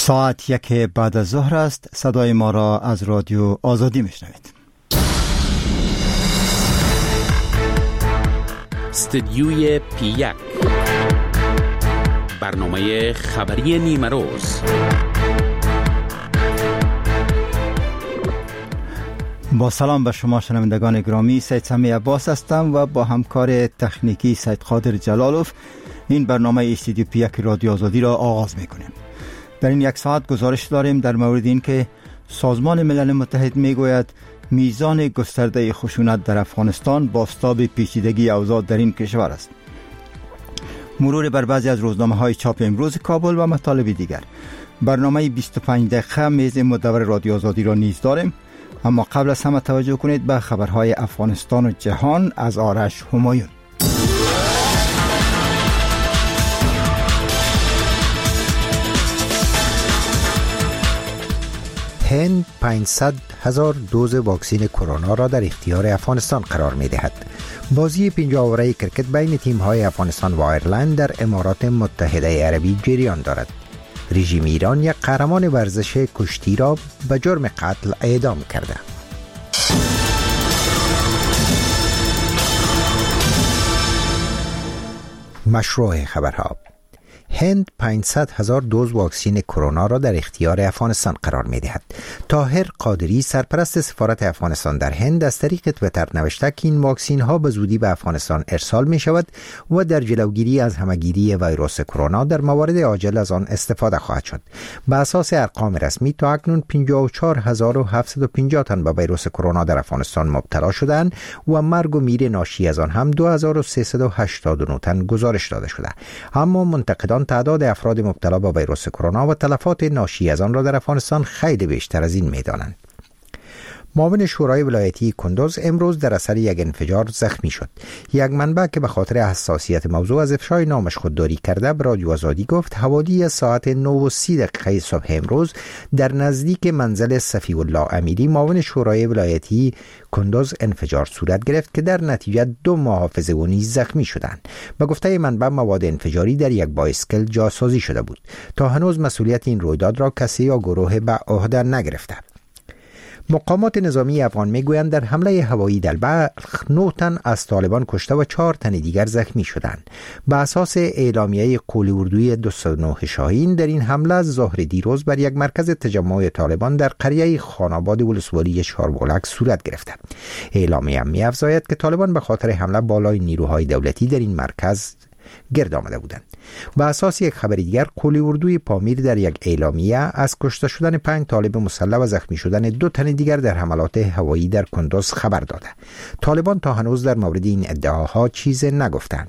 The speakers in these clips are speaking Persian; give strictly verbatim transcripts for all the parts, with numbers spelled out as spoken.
ساعت یک بعد از ظهر است. صدای ما را از رادیو آزادی میشنوید. استدیوی پی یک، برنامه خبری نیمه روز. با سلام به شما شنوندگان گرامی، سید سمی عباس هستم و با همکار تکنیکی سید قادر جلالوف این برنامه استدیو پی یک رادیو آزادی را آغاز میکنیم. در این یک ساعت گزارش داریم در مورد این که سازمان ملل متحد میگوید میزان گسترده خشونت در افغانستان بازتاب پیچیدگی اوضاع در این کشور است. مرور بر بعضی از روزنامه های چاپ امروز کابل و مطالب دیگر. برنامه بیست و پنج دقیقه میز مدور رادیو آزادی را نیز داریم، اما قبل از همه توجه کنید به خبرهای افغانستان و جهان از آرش همایون. هند پانصد هزار دوز واکسن کرونا را در اختیار افغانستان قرار می دهد. بازی پنجاه اوره کرکت بین تیم های افغانستان و آیرلند در امارات متحده عربی جریان دارد. رژیم ایران یک قهرمان ورزش کشتی را به جرم قتل اعدام کرده. مشروع خبرها. هند پانصد هزار دوز واکسن کرونا را در اختیار افغانستان قرار می دهد. طاهر قادری، سرپرست سفارت افغانستان در هند، از طریق توییتر نوشته که این واکسن ها به زودی به افغانستان ارسال می شود و در جلوگیری از همهگیری ویروس کرونا در موارد عاجل از آن استفاده خواهد شد. به اساس ارقام رسمی تا اکنون پنجاه و چهار هزار و هفتصد و پنجاه تن به ویروس کرونا در افغانستان مبتلا شدند و مرگ و میر ناشی از آن هم دو هزار و سیصد و هشتاد و نه تن گزارش داده شده. اما منتقدان تعداد افراد مبتلا به ویروس کرونا و تلفات ناشی از آن را در افغانستان خیلی بیشتر از این می‌دانند. معاون شورای ولایتی کندوز امروز در اثر یک انفجار زخمی شد. یک منبع که به خاطر حساسیت موضوع از افشای نامش خودداری کرده به رادیو آزادی گفت حوالی ساعت نه و سی دقیقه صبح امروز در نزدیک منزل صفی الله امیری معاون شورای ولایتی کندوز انفجار صورت گرفت که در نتیجه دو محافظ و نیز زخمی شدند. به گفته منبع مواد انفجاری در یک بایسکل جاسازی شده بود. تا هنوز مسئولیت این رویداد را کسی یا گروه به عهده نگرفته. مقامات نظامی افغان میگویند در حمله هوایی در بلخ نه تن از طالبان کشته و چهار تن دیگر زخمی شدند. به اساس اعلامیه قول اردوی دویست و نه شاهین، در این حمله ظهر دیروز بر یک مرکز تجمع طالبان در قریه خاناباد ولسوالی شاربولک صورت گرفته. اعلامیه می‌افزاید که طالبان به خاطر حمله بالای نیروهای دولتی در این مرکز گرد آمده بودند. به اساس یک خبر دیگر، قول اردوی پامیر در یک اعلامیه از کشته شدن پنج طالب مسلح و زخمی شدن دو تن دیگر در حملات هوایی در کندوز خبر داده. طالبان تا هنوز در مورد این ادعاها چیز نگفتند.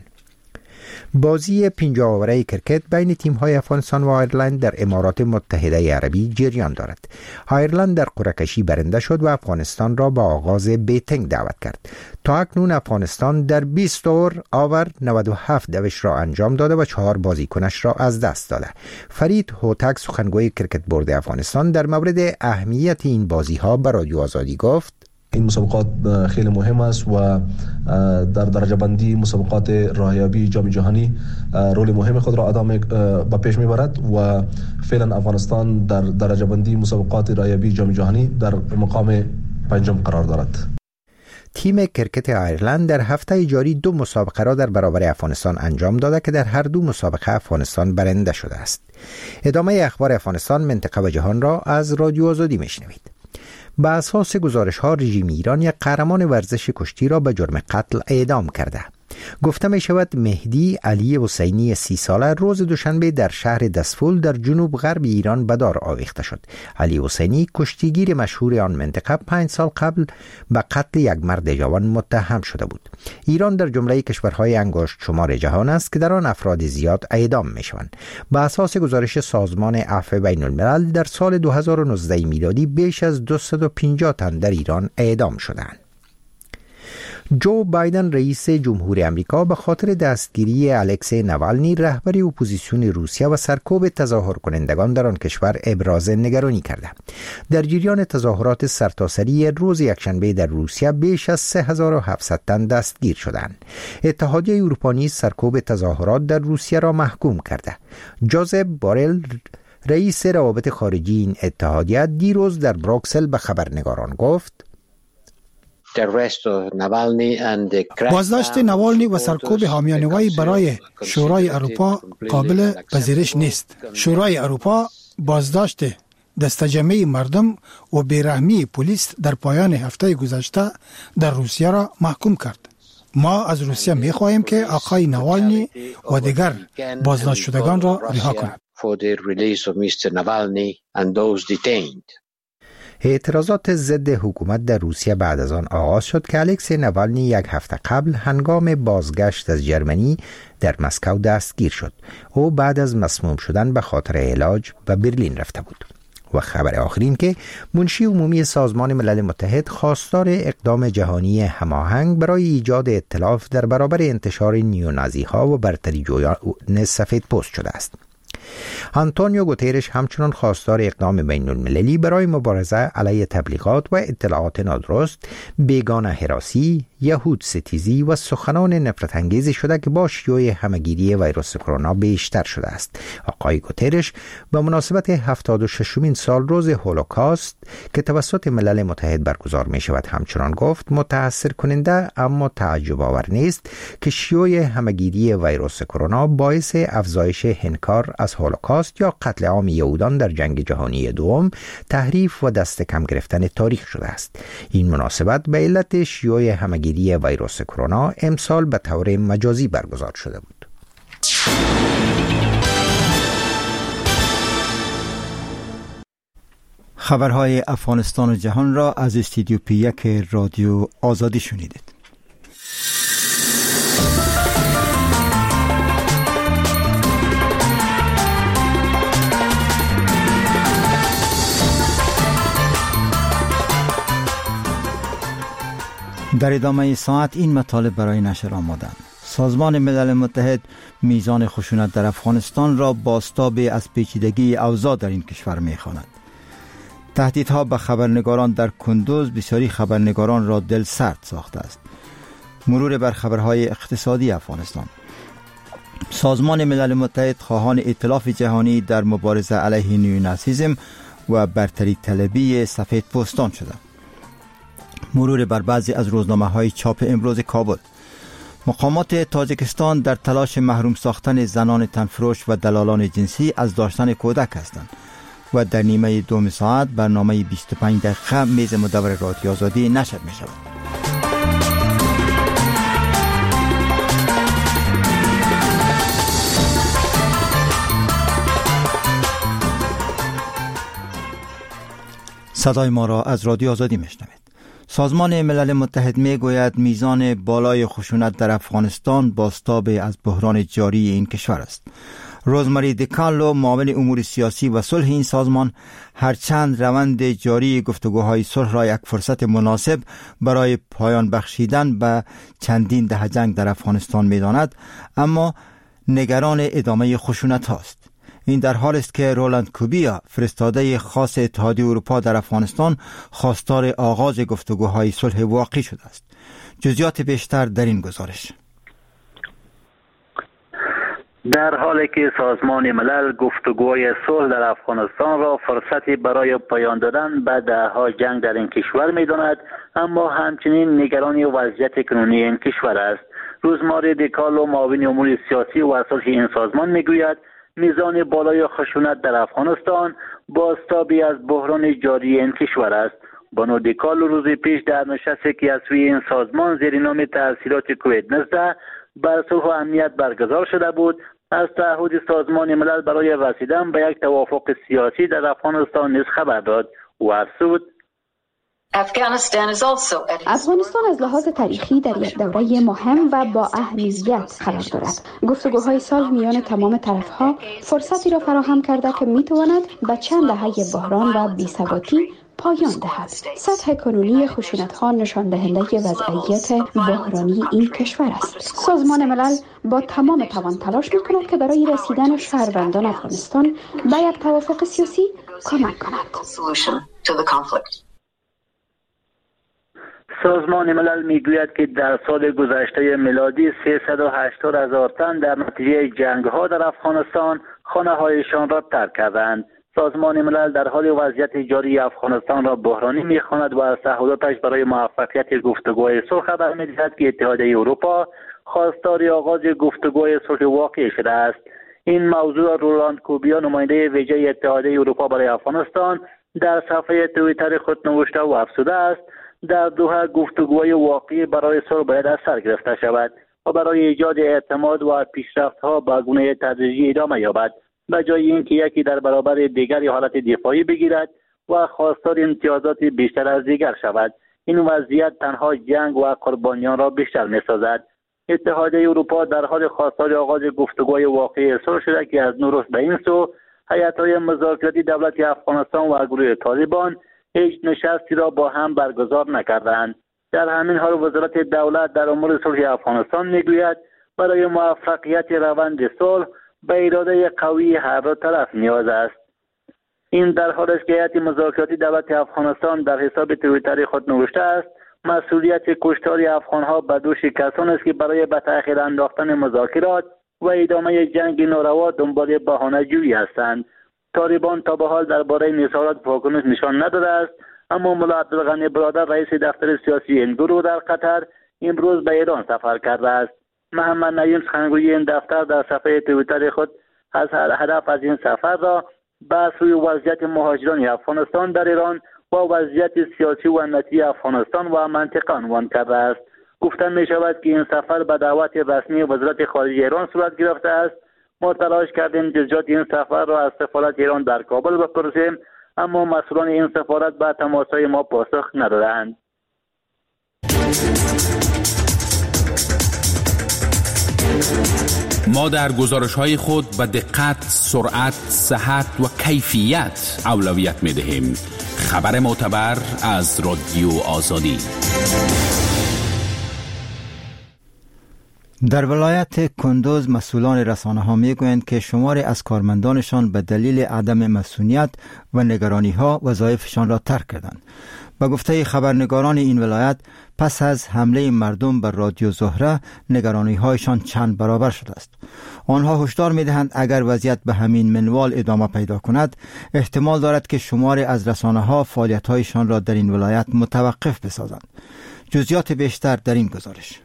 بازی پنجاه اوره کرکت بین تیم‌های افغانستان و آیرلند در امارات متحده عربی جریان دارد. آیرلند در قرعه‌کشی برنده شد و افغانستان را به آغاز بیتنگ دعوت کرد. تا اکنون افغانستان در بیست اوور آور نود و هفت دوش را انجام داده و چهار بازیکنش را از دست داده. فرید هوتک، سخنگوی کرکت بورد افغانستان، در مورد اهمیت این بازی‌ها به رادیو آزادی گفت: این مسابقات خیلی مهم است و در درجه بندی مسابقات راهیابی جام جهانی رول مهم خود را ادا به پیش میبرد و فعلا افغانستان در درجه بندی مسابقات راهیابی جام جهانی در مقام پنجم قرار دارد. تیم کرکت آیرلند در هفته جاری دو مسابقه را در برابر افغانستان انجام داده که در هر دو مسابقه افغانستان برنده شده است. ادامه اخبار افغانستان، منطقه و جهان را از رادیو آزادی میشنوید. به اساس گزارش ها، رژیم ایران یک قهرمان ورزش کشتی را به جرم قتل اعدام کرده. گفته می شود مهدی علی حسینی سی ساله روز دوشنبه در شهر دسفول در جنوب غرب ایران به دار آویخته شد. علی حسینی کشتیگیر مشهور آن منطقه پنج سال قبل به قتل یک مرد جوان متهم شده بود. ایران در جمله کشورهای انگشت شمار جهان است که در آن افراد زیاد اعدام می شوند. به اساس گزارش سازمان عفو بین الملل، در سال دو هزار و نوزده میلادی بیش از دویست و پنجاه تن در ایران اعدام شدند. جو بایدن رئیس جمهور امریکا به خاطر دستگیری الکسی نوالنی رهبر اپوزیسیون روسیه و سرکوب تظاهر کنندگان در آن کشور ابراز نگرانی کرده. در جریان تظاهرات سرتاسری روز یکشنبه در روسیه بیش از سه هزار و هفتصد تن دستگیر شدند. اتحادیه اروپا نیز سرکوب تظاهرات در روسیه را محکوم کرده. جوزف بورل، رئیس روابط خارجی این اتحادیه دیروز در بروکسل به خبرنگاران گفت بازداشت نوالنی و سرکوب حامیان وی برای شورای اروپا قابل پذیرش نیست. شورای اروپا بازداشت دستجمعی مردم و بیرحمی پلیس در پایان هفته گذشته در روسیه را محکوم کرد. ما از روسیه می خواهیم که آقای نوالنی و دیگر بازداشت شدگان را رها کند. اعتراضات ضد حکومت در روسیه بعد از آن آغاز شد که الکسی نوالنی یک هفته قبل هنگام بازگشت از جرمنی در مسکو دستگیر شد. او بعد از مسموم شدن به خاطر علاج به برلین رفته بود. و خبر آخرین که منشی عمومی سازمان ملل متحد خواستار اقدام جهانی هماهنگ برای ایجاد ائتلاف در برابر انتشار نیونازی ها و برتری جویان سفید پوست شده است. آنتونیو گوترش همچنان خواستار اقدام بین المللی برای مبارزه علیه تبلیغات و اطلاعات نادرست، بیگانه هراسی، یهود ستیزی و سخنان نفرت انگیزی شده که با شیوع همهگیری ویروس کرونا بیشتر شده است. آقای گوترش به مناسبت هفتاد و ششمین سال روز هولوکاست که توسط ملل متحد برگزار می شود همچنان گفت متأثر کننده اما تعجب آور نیست که شیوع همهگیری ویروس کرونا باعث افزایش انکار از هولوکاست یا قتل عام یهودان در جنگ جهانی دوم، تحریف و دست کم گرفتن تاریخ شده است. این مناسبت به علت شیوع همهگیری ویروس کرونا امسال به طور مجازی برگزار شده بود. خبرهای افغانستان و جهان را از استودیو پی یک رادیو آزادی شنیدید. در ادامه ساعت این مطالب برای نشر آمدند. سازمان ملل متحد میزان خشونت در افغانستان را بازتاب از پیچیدگی اوضاع در این کشور می‌خواند. تهدیدها به خبرنگاران در کندوز بسیاری خبرنگاران را دل سرد ساخته است. مرور بر خبرهای اقتصادی افغانستان. سازمان ملل متحد خواهان ائتلاف جهانی در مبارزه علیه نیونازیسم و برتری طلبی سفید پوستان شده. مرور بر بعضی از روزنامه‌های چاپ امروز کابل. مقامات تاجیکستان در تلاش محروم ساختن زنان تنفروش و دلالان جنسی از داشتن کودک هستند. و در نیمه دوم ساعت برنامه بیست و پنج دقیقه میز مدور رادیو آزادی نشر می شود. صدای ما را از رادیو آزادی می شنوید. سازمان ملل متحد می گوید میزان بالای خشونت در افغانستان بازتاب از بحران جاری این کشور است. روزمری دیکارلو معاون امور سیاسی و صلح این سازمان هرچند روند جاری گفتگوهای صلح را یک فرصت مناسب برای پایان بخشیدن به چندین دهه جنگ در افغانستان می‌داند، اما نگران ادامه خشونت هاست. این در حال است که رولند کوبیا فرستاده خاص اتحادیه اروپا در افغانستان خواستار آغاز گفتگوهای صلح واقعی شده است. جزئیات بیشتر در این گزارش. در حالی که سازمان ملل گفتگوهای صلح در افغانستان را فرصتی برای پایان دادن به دهه‌ها جنگ در این کشور می‌داند، اما همچنین نگران وضعیت کنونی این کشور است. روزمره دیکارلو معاون امور سیاسی و صلح این سازمان می‌گوید میزان بالای خشونت در افغانستان بازتابی از بحران جاری این کشور است. بانو دیکارلو روز پیش در نشستی که از سوی این سازمان زیر نام تاثیرات کووید نوزده بر صلح و امنیت برگزار شده بود، از تعهد سازمان ملل برای رسیدن به یک توافق سیاسی در افغانستان نیز خبر داد و افزود افغانستان از لحاظ تاریخی در یک دوره مهم و با اهمیت قرار دارد. گفتگوهای صلح میان تمام طرفها فرصتی را فراهم کرده که میتواند به چند دهه بحران و بی‌ثباتی پایان دهد. سطح کنونی خشونت‌ها نشان دهنده وضعیت بحرانی این کشور است. سازمان ملل با تمام توان تلاش می‌کند که برای رسیدن شهروندان افغانستان به یک توافق سیاسی کمک کند. سازمان ملل میگوید که در سال گذشته میلادی سیصد و هشتاد هزار تن در نتیجه جنگ‌ها در افغانستان خانه‌هایشان را ترک کردند. سازمان ملل در حال وضعیت جاری افغانستان را بحرانی می‌خواند و از تعهداتش برای موفقیت گفتگوهای صلح خبر می‌دهد که اتحادیه اروپا خواستار آغاز گفتگوهای صلح واقعی شده است. این موضوع رولاند کوبیا، نماینده ویژه اتحادیه اروپا برای افغانستان، در صفحه توییتر خود نوشته و افزوده است در دوحه گفتگوهای واقعی برای صلح باید از سر گرفته شود و برای ایجاد اعتماد و پیشرفت‌ها به گونه تدریجی ادامه یابد، به جای اینکه یکی در برابر دیگری حالت دفاعی بگیرد و خواستار امتیازات بیشتر از دیگر شود. این وضعیت تنها جنگ و قربانیان را بیشتر می‌سازد. اتحادیه اروپا در حال خواستار آغاز گفتگوهای واقعی صلح شده که از نوروز به این سو هیئت‌های مذاکراتی دولت افغانستان و گروه طالبان هیچ نشستی را با هم برگزار نکردند. در همین حال وزارت دولت در امور صلح افغانستان میگوید برای موفقیت روند صلح به اراده قوی هر دو طرف نیاز است. این در حالی است که هیئت مذاکراتی دولت افغانستان در حساب توییتر خود نوشته است مسئولیت کشتار افغانها به دوش کسانی است که برای به تأخیر انداختن مذاکرات و ادامه جنگ ناروا دنبال بهانه‌جویی هستند. طالبان تا به حال درباره نظارت واکنش نشان نداده است، اما ملا عبدالغنی برادر رئیس دفتر سیاسی این گروه در قطر امروز به ایران سفر کرده است. محمد نعیم سخنگوی این دفتر در صفحه توییتر خود از هدف از این سفر را بحث روی وضعیت مهاجران افغانستان در ایران و وضعیت سیاسی و امنیتی افغانستان و منطقه عنوان کرده است. گفته می شود که این سفر به دعوت رسمی وزارت خارجه ایران صورت گرفته است. ما تلاش کردیم جزئیات این سفر را از سفارت ایران در کابل بپرسیم، اما مسئولان این سفارت به تماس‌های ما پاسخ ندادند. ما در گزارش‌های خود به دقت، سرعت، صحت و کیفیت اولویت می‌دهیم. خبر معتبر از رادیو آزادی. در ولایت کندوز مسئولان رسانه‌ها می‌گویند که شماری از کارمندانشان به دلیل عدم مسئولیت و نگرانی‌ها وظایفشان را ترک کردند. به گفته خبرنگاران این ولایت پس از حمله مردم بر رادیو زهره نگرانی‌هایشان چند برابر شده است. آنها هشدار می‌دهند اگر وضعیت به همین منوال ادامه پیدا کند احتمال دارد که شماری از رسانه‌ها فعالیت‌هایشان را در این ولایت متوقف بسازند. جزئیات بیشتر در این گزارش.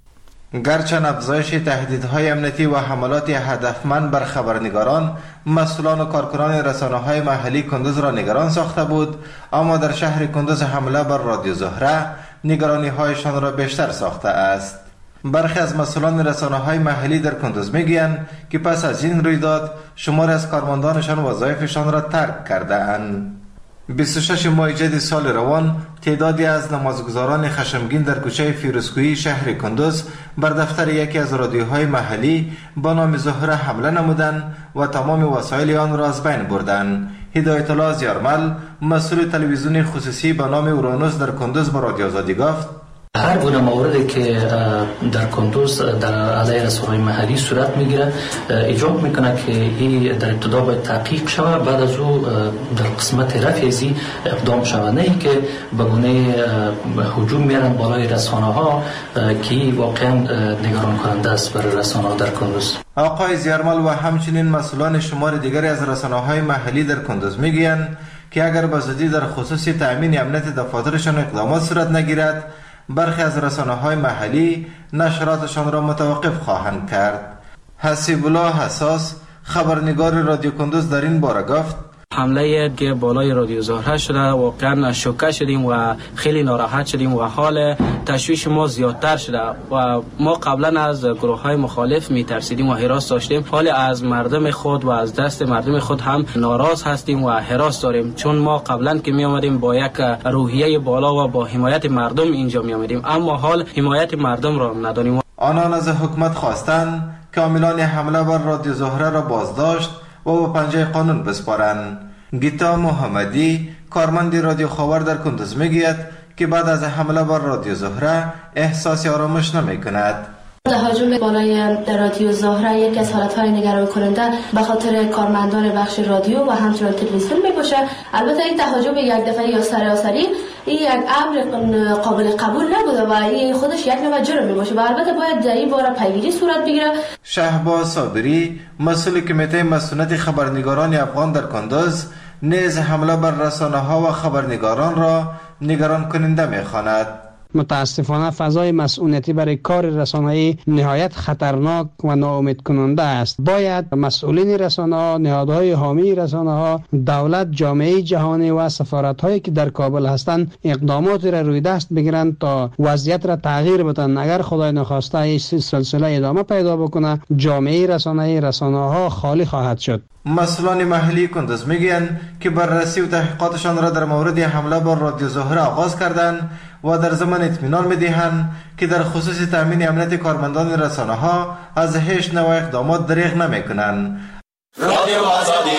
گرچند افزایش تهدیدهای امنیتی و حملات هدفمند بر خبرنگاران مسئولان و کارکنان رسانه‌های محلی کندوز را نگران ساخته بود، اما در شهر کندوز حمله بر رادیو زهره نگرانی‌هایشان را بیشتر ساخته است. برخی از مسئولان رسانه‌های محلی در کندوز می‌گویند که پس از این رویداد شماری از کارمندانشان وظایفشان را ترک کرده‌اند. بیست و شش ماه جدید سال روان تعدادی از نمازگزاران خشمگین در کوچه فیروزکویی شهر کندوز بر دفتر یکی از رادیوهای محلی با نام زهره حمله نمودند و تمام وسایل آن را از بین بردند. هدایت الله زیارمل مسئول تلویزیون خصوصی به نام اورانوس در کندوز به رادیو آزادی گفت هر گونه موردی که در کندوز در علیه رسانه‌های محلی صورت میگیره ایجاب میکنه که این در ابتدا باید تحقیق شود، بعد از او در قسمت رفع ازی اقدام شود، نه اینکه به گونه هجوم میارن بالای رسانه‌ها که واقعا نگران کننده است برای رسانه‌ها در کندوز. آقای زیارمل و همچنین مسئولان شمار دیگری از رسانه‌های محلی در کندوز میگویند که اگر به زودی در خصوص تأمین امنیت دفاترشان اقدامات صورت نگیرد برخی از رسانه‌های محلی نشراتشان را متوقف خواهند کرد. حسیب الله حساس خبرنگار رادیو کندوز در این باره گفت حمله که بالای رادیو زهره شده واقعا شوکه شدیم و خیلی ناراحت شدیم و حال تشویش ما زیادتر شده و ما قبلا از گروه های مخالف می ترسیدیم و حراس داشتیم، حال از مردم خود و از دست مردم خود هم ناراض هستیم و حراس داریم، چون ما قبلا که می آمدیم با یک روحیه بالا و با حمایت مردم اینجا می آمدیم، اما حال حمایت مردم را نداریم. آنان از حکومت خواستند که عاملان حمله بر رادیو زهره را بازداشت و به پنجه قانون بسپارند. گیتا محمدی کارمند رادیو خاور در کندوز میگوید که بعد از حمله بر رادیو زهره احساس آرامش نمی کند. تهاجم بالای رادیو زهره یک از حالت‌های نگران کننده به خاطر کارمندان بخش رادیو و همچنین تلویزیون میباشه. البته این تهاجم یک دفعه یا سراسری این یک امر قابل قبول نبوده و این خودش یک نوع جرم میباشه و البته باید در این باره پیگیری صورت بگیره. شهباز صابری مسئول کمیته مسئولیت خبرنگاران افغان در کندوز نیز حمله بر رسانه‌ها و خبرنگاران را نگران کننده می‌خواند. متاسفانه فضای مسئولیتی برای کار رسانه‌ای نهایت خطرناک و ناامید کننده است. باید مسئولین رسانه‌ها، نهادهای حامی رسانه‌ها، دولت، جامعه جهانی و سفارت‌هایی که در کابل هستند اقداماتی را روی دست بگیرند تا وضعیت را تغییر بدن. اگر خدای نخواسته این سلسله ادامه پیدا بکنه، جامعه رسانه‌ای، رسانه‌ها خالی خواهد شد. مسئولان محلی کندز میگویند که بررسی و تحقیقاتشان را در مورد حمله بر رادیو زهره آغاز کردند و در زمان اطمینان می‌دهند که در خصوص تامین امنیت کارمندان رسانه‌ها از هیچ نوع اقدامات دریغ نمی‌کنند. رادیو آزادی.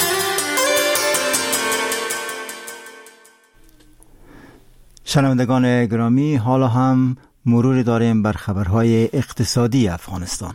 شنوندگان گرامی، حالا هم مروری داریم بر خبرهای اقتصادی افغانستان.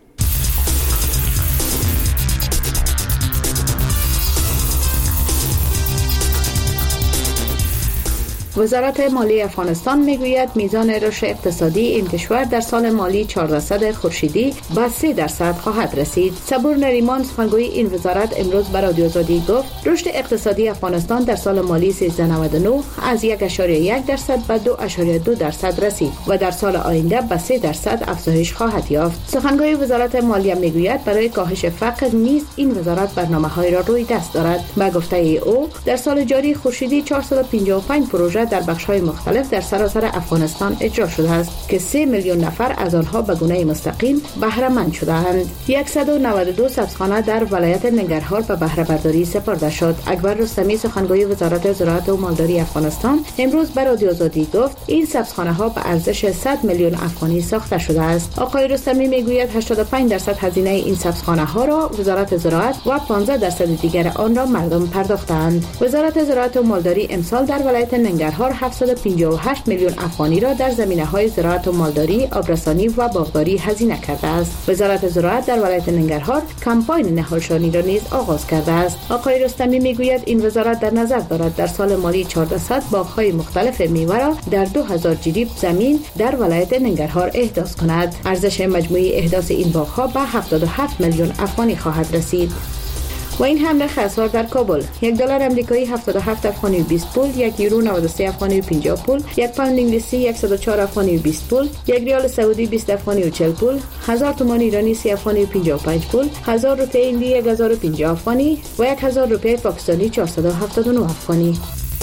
وزارت مالی افغانستان میگوید میزان رشد اقتصادی این کشور در سال مالی چهاردهصد خورشیدی به سه درصد خواهد رسید. صبور نریمان، سخنگوی این وزارت، امروز به رادیو آزادی گفت رشد اقتصادی افغانستان در سال مالی سیزده نود و نه از یک و یک درصد به دو و دو درصد رسید و در سال آینده به سه درصد افزایش خواهد یافت. سخنگوی وزارت مالیه میگوید برای کاهش فقر نیز این وزارت برنامه‌های را روی دست دارد. به گفته او در سال جاری خورشیدی چهارصد و پنجاه و پنج پروژه در بخش‌های مختلف در سراسر افغانستان اجرا شده است که سه میلیون نفر از آنها به گونه مستقیم بهره مند شده‌اند. صد و نود و دو سبزخانه در ولایت ننگرهار به بهره برداری سپرده شد. اکبر رستمی، سخنگوی وزارت زراعت و مالداری افغانستان، امروز به رادیو آزادی گفت این سبزخانه‌ها به ارزش صد میلیون افغانی ساخته شده است. آقای رستمی میگوید هشتاد و پنج درصد هزینه این سبزخانه‌ها را وزارت زراعت و پانزده درصد دیگر آن را مردم پرداختند. وزارت زراعت و مالداری امسال در ولایت ننگرهار هفتصد و پنجاه و هشت میلیون افغانی را در زمینه‌های زراعت و مالداری، آبرسانی و باغداری هزینه کرده است. وزارت زراعت در ولایت ننگرهار کمپاین نهالشانی را نیز آغاز کرده است. آقای رستمی میگوید این وزارت در نظر دارد در سال مالی چهاردهصد باغ‌های مختلف میوه را در دو هزار جریب زمین در ولایت ننگرهار احداث کند. ارزش مجموعی احداث این باغ‌ها به هفتاد و هفت میلیون افغانی خواهد رسید. و این هم نرخ اسعار در کابل: یک دلار امریکایی هفتاد و هفت افغانی و بیست پول، یک یورو نود و سه افغانی و پنجاه پول، یک پوند انگلیسی صد و چهار افغانی و بیست پول، یک ریال سعودی بیست افغانی و چهل پول، هزار تومان ایرانی سی افغانی و پنجاه و پنج پول، هزار روپیه هندی یک هزار و پنجاه افغانی و یک هزار روپیه پاکستانی چهارصد و هفتاد و نه افغانی.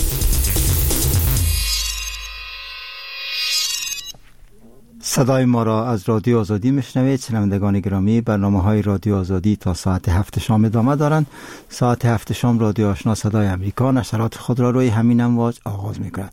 صدای ما را از رادیو آزادی میشنوید. شنوندگان گرامی، برنامه‌های رادیو آزادی تا ساعت هفت شام ادامه دارند. ساعت هفت شام رادیو آشنا صدای امریکا نشرات خود را روی همین امواج آغاز می‌کند.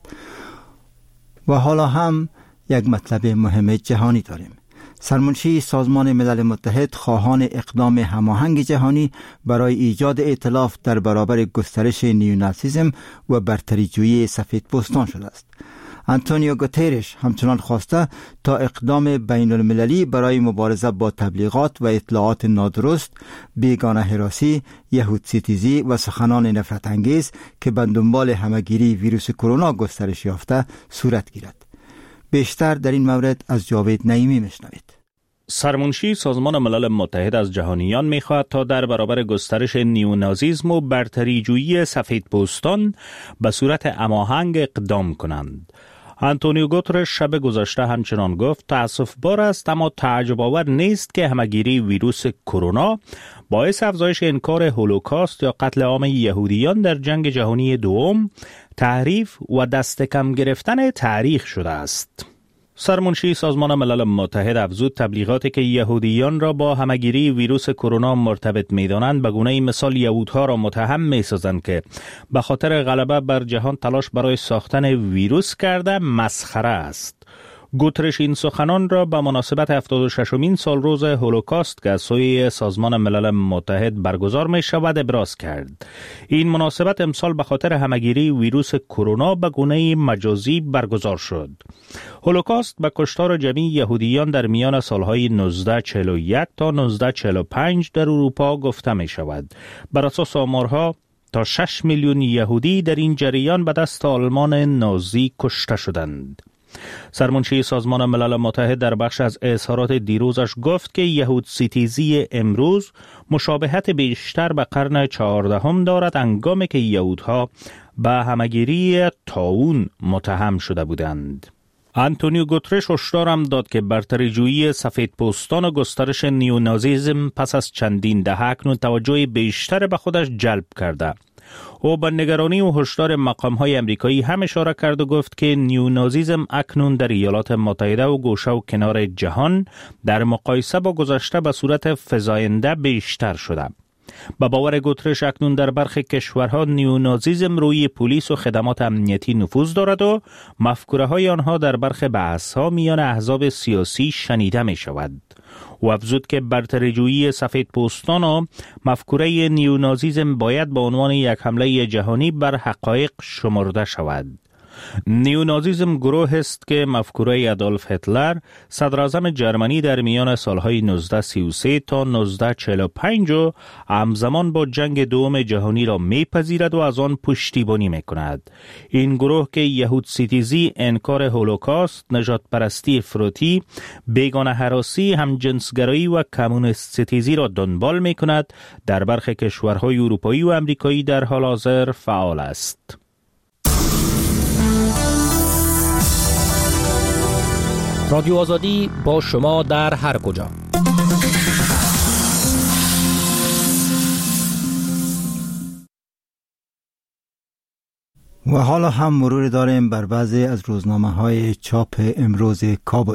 و حالا هم یک مطلب مهم جهانی داریم. سرمنشی سازمان ملل متحد خواهان اقدام هماهنگ جهانی برای ایجاد ائتلاف در برابر گسترش نیوناسیسم و برتری‌جویی سفیدپوستان شده است. آنتونیو گوترش همچنان خواسته تا اقدام بین المللی برای مبارزه با تبلیغات و اطلاعات نادرست، بیگانه هراسی، یهود ستیزی و سخنان نفرت انگیز که به دنبال همهگیری ویروس کرونا گسترش یافته صورت گیرد. بیشتر در این مورد از جاوید نعیمی میشنوید. سرمنشی سازمان ملل متحد از جهانیان می‌خواهد تا در برابر گسترش نیونازیسم و برتری‌جویی سفیدپوستان به صورت هماهنگ اقدام کنند. آنتونیو گوترش شب گذشته همچنان گفت تأسف بار است اما تعجب آور نیست که همهگیری ویروس کرونا باعث افزایش انکار هولوکاست یا قتل عام یهودیان در جنگ جهانی دوم، تحریف و دست کم گرفتن تاریخ شده است. سرمنشی سازمان ملل متحد افزود تبلیغاتی که یهودیان را با همهگیری ویروس کرونا مرتبط می‌دانند به گونه مثال یهودها را متهم می‌سازند که به خاطر غلبه بر جهان تلاش برای ساختن ویروس کرده مسخره است. گوترش این سخنان را به مناسبت هفتاد و ششمین سالروز هولوکاست که از سوی سازمان ملل متحد برگزار می شود ابراز کرد. این مناسبت امسال به خاطر همهگیری ویروس کرونا به گونه مجازی برگزار شد. هولوکاست به کشتار جمعی یهودیان در میان سالهای نوزده چهل و یک تا نوزده چهل و پنج در اروپا گفته می شود. بر اساس آمارها تا شش میلیون یهودی در این جریان به دست آلمان نازی کشته شدند. سرمنشی سازمان ملل متحد در بخش از اظهارات دیروزش گفت که یهود ستیزی امروز مشابهت بیشتر به قرن چهاردهم دارد، هنگامی که یهودها به همگیری طاعون متهم شده بودند. آنتونیو گوترش هشدار هم داد که برتری‌جویی سفیدپوستان و گسترش نیونازیسم پس از چندین دهه اکنون توجه بیشتر به خودش جلب کرده. او به نگرانی و هشدار مقام‌های آمریکایی هم اشاره کرد و گفت که نیونازیسم اکنون در ایالات متحده و گوشه و کنار جهان در مقایسه با گذشته به صورت فزاینده بیشتر شده. با باور گوترش اکنون در برخی کشورها نیونازیسم روی پلیس و خدمات امنیتی نفوذ دارد و مفکوره های آنها در برخی بحث ها میان احزاب سیاسی شنیده می شود. و افزود که برتری‌جویی سفیدپوستان و مفکوره نیونازیسم باید به عنوان یک حمله جهانی بر حقایق شمرده شود. نیونازیسم گروه است که مفکوره آدولف هیتلر صدراعظم جرمنی در میان سالهای نوزده سی و سه تا نوزده چهل و پنج و همزمان با جنگ دوم جهانی را میپذیرد و از آن پشتیبانی میکند. این گروه که یهود ستیزی، انکار هولوکاست، نژاد پرستی افراطی، بیگانه هراسی، همجنسگرایی و کمونیست ستیزی را دنبال میکند، در برخی کشورهای اروپایی و امریکایی در حال حاضر فعال است. رادیو آزادی با شما در هر کجا. و حالا هم مرور داریم بر بعضی از روزنامه‌های چاپ امروز کابل.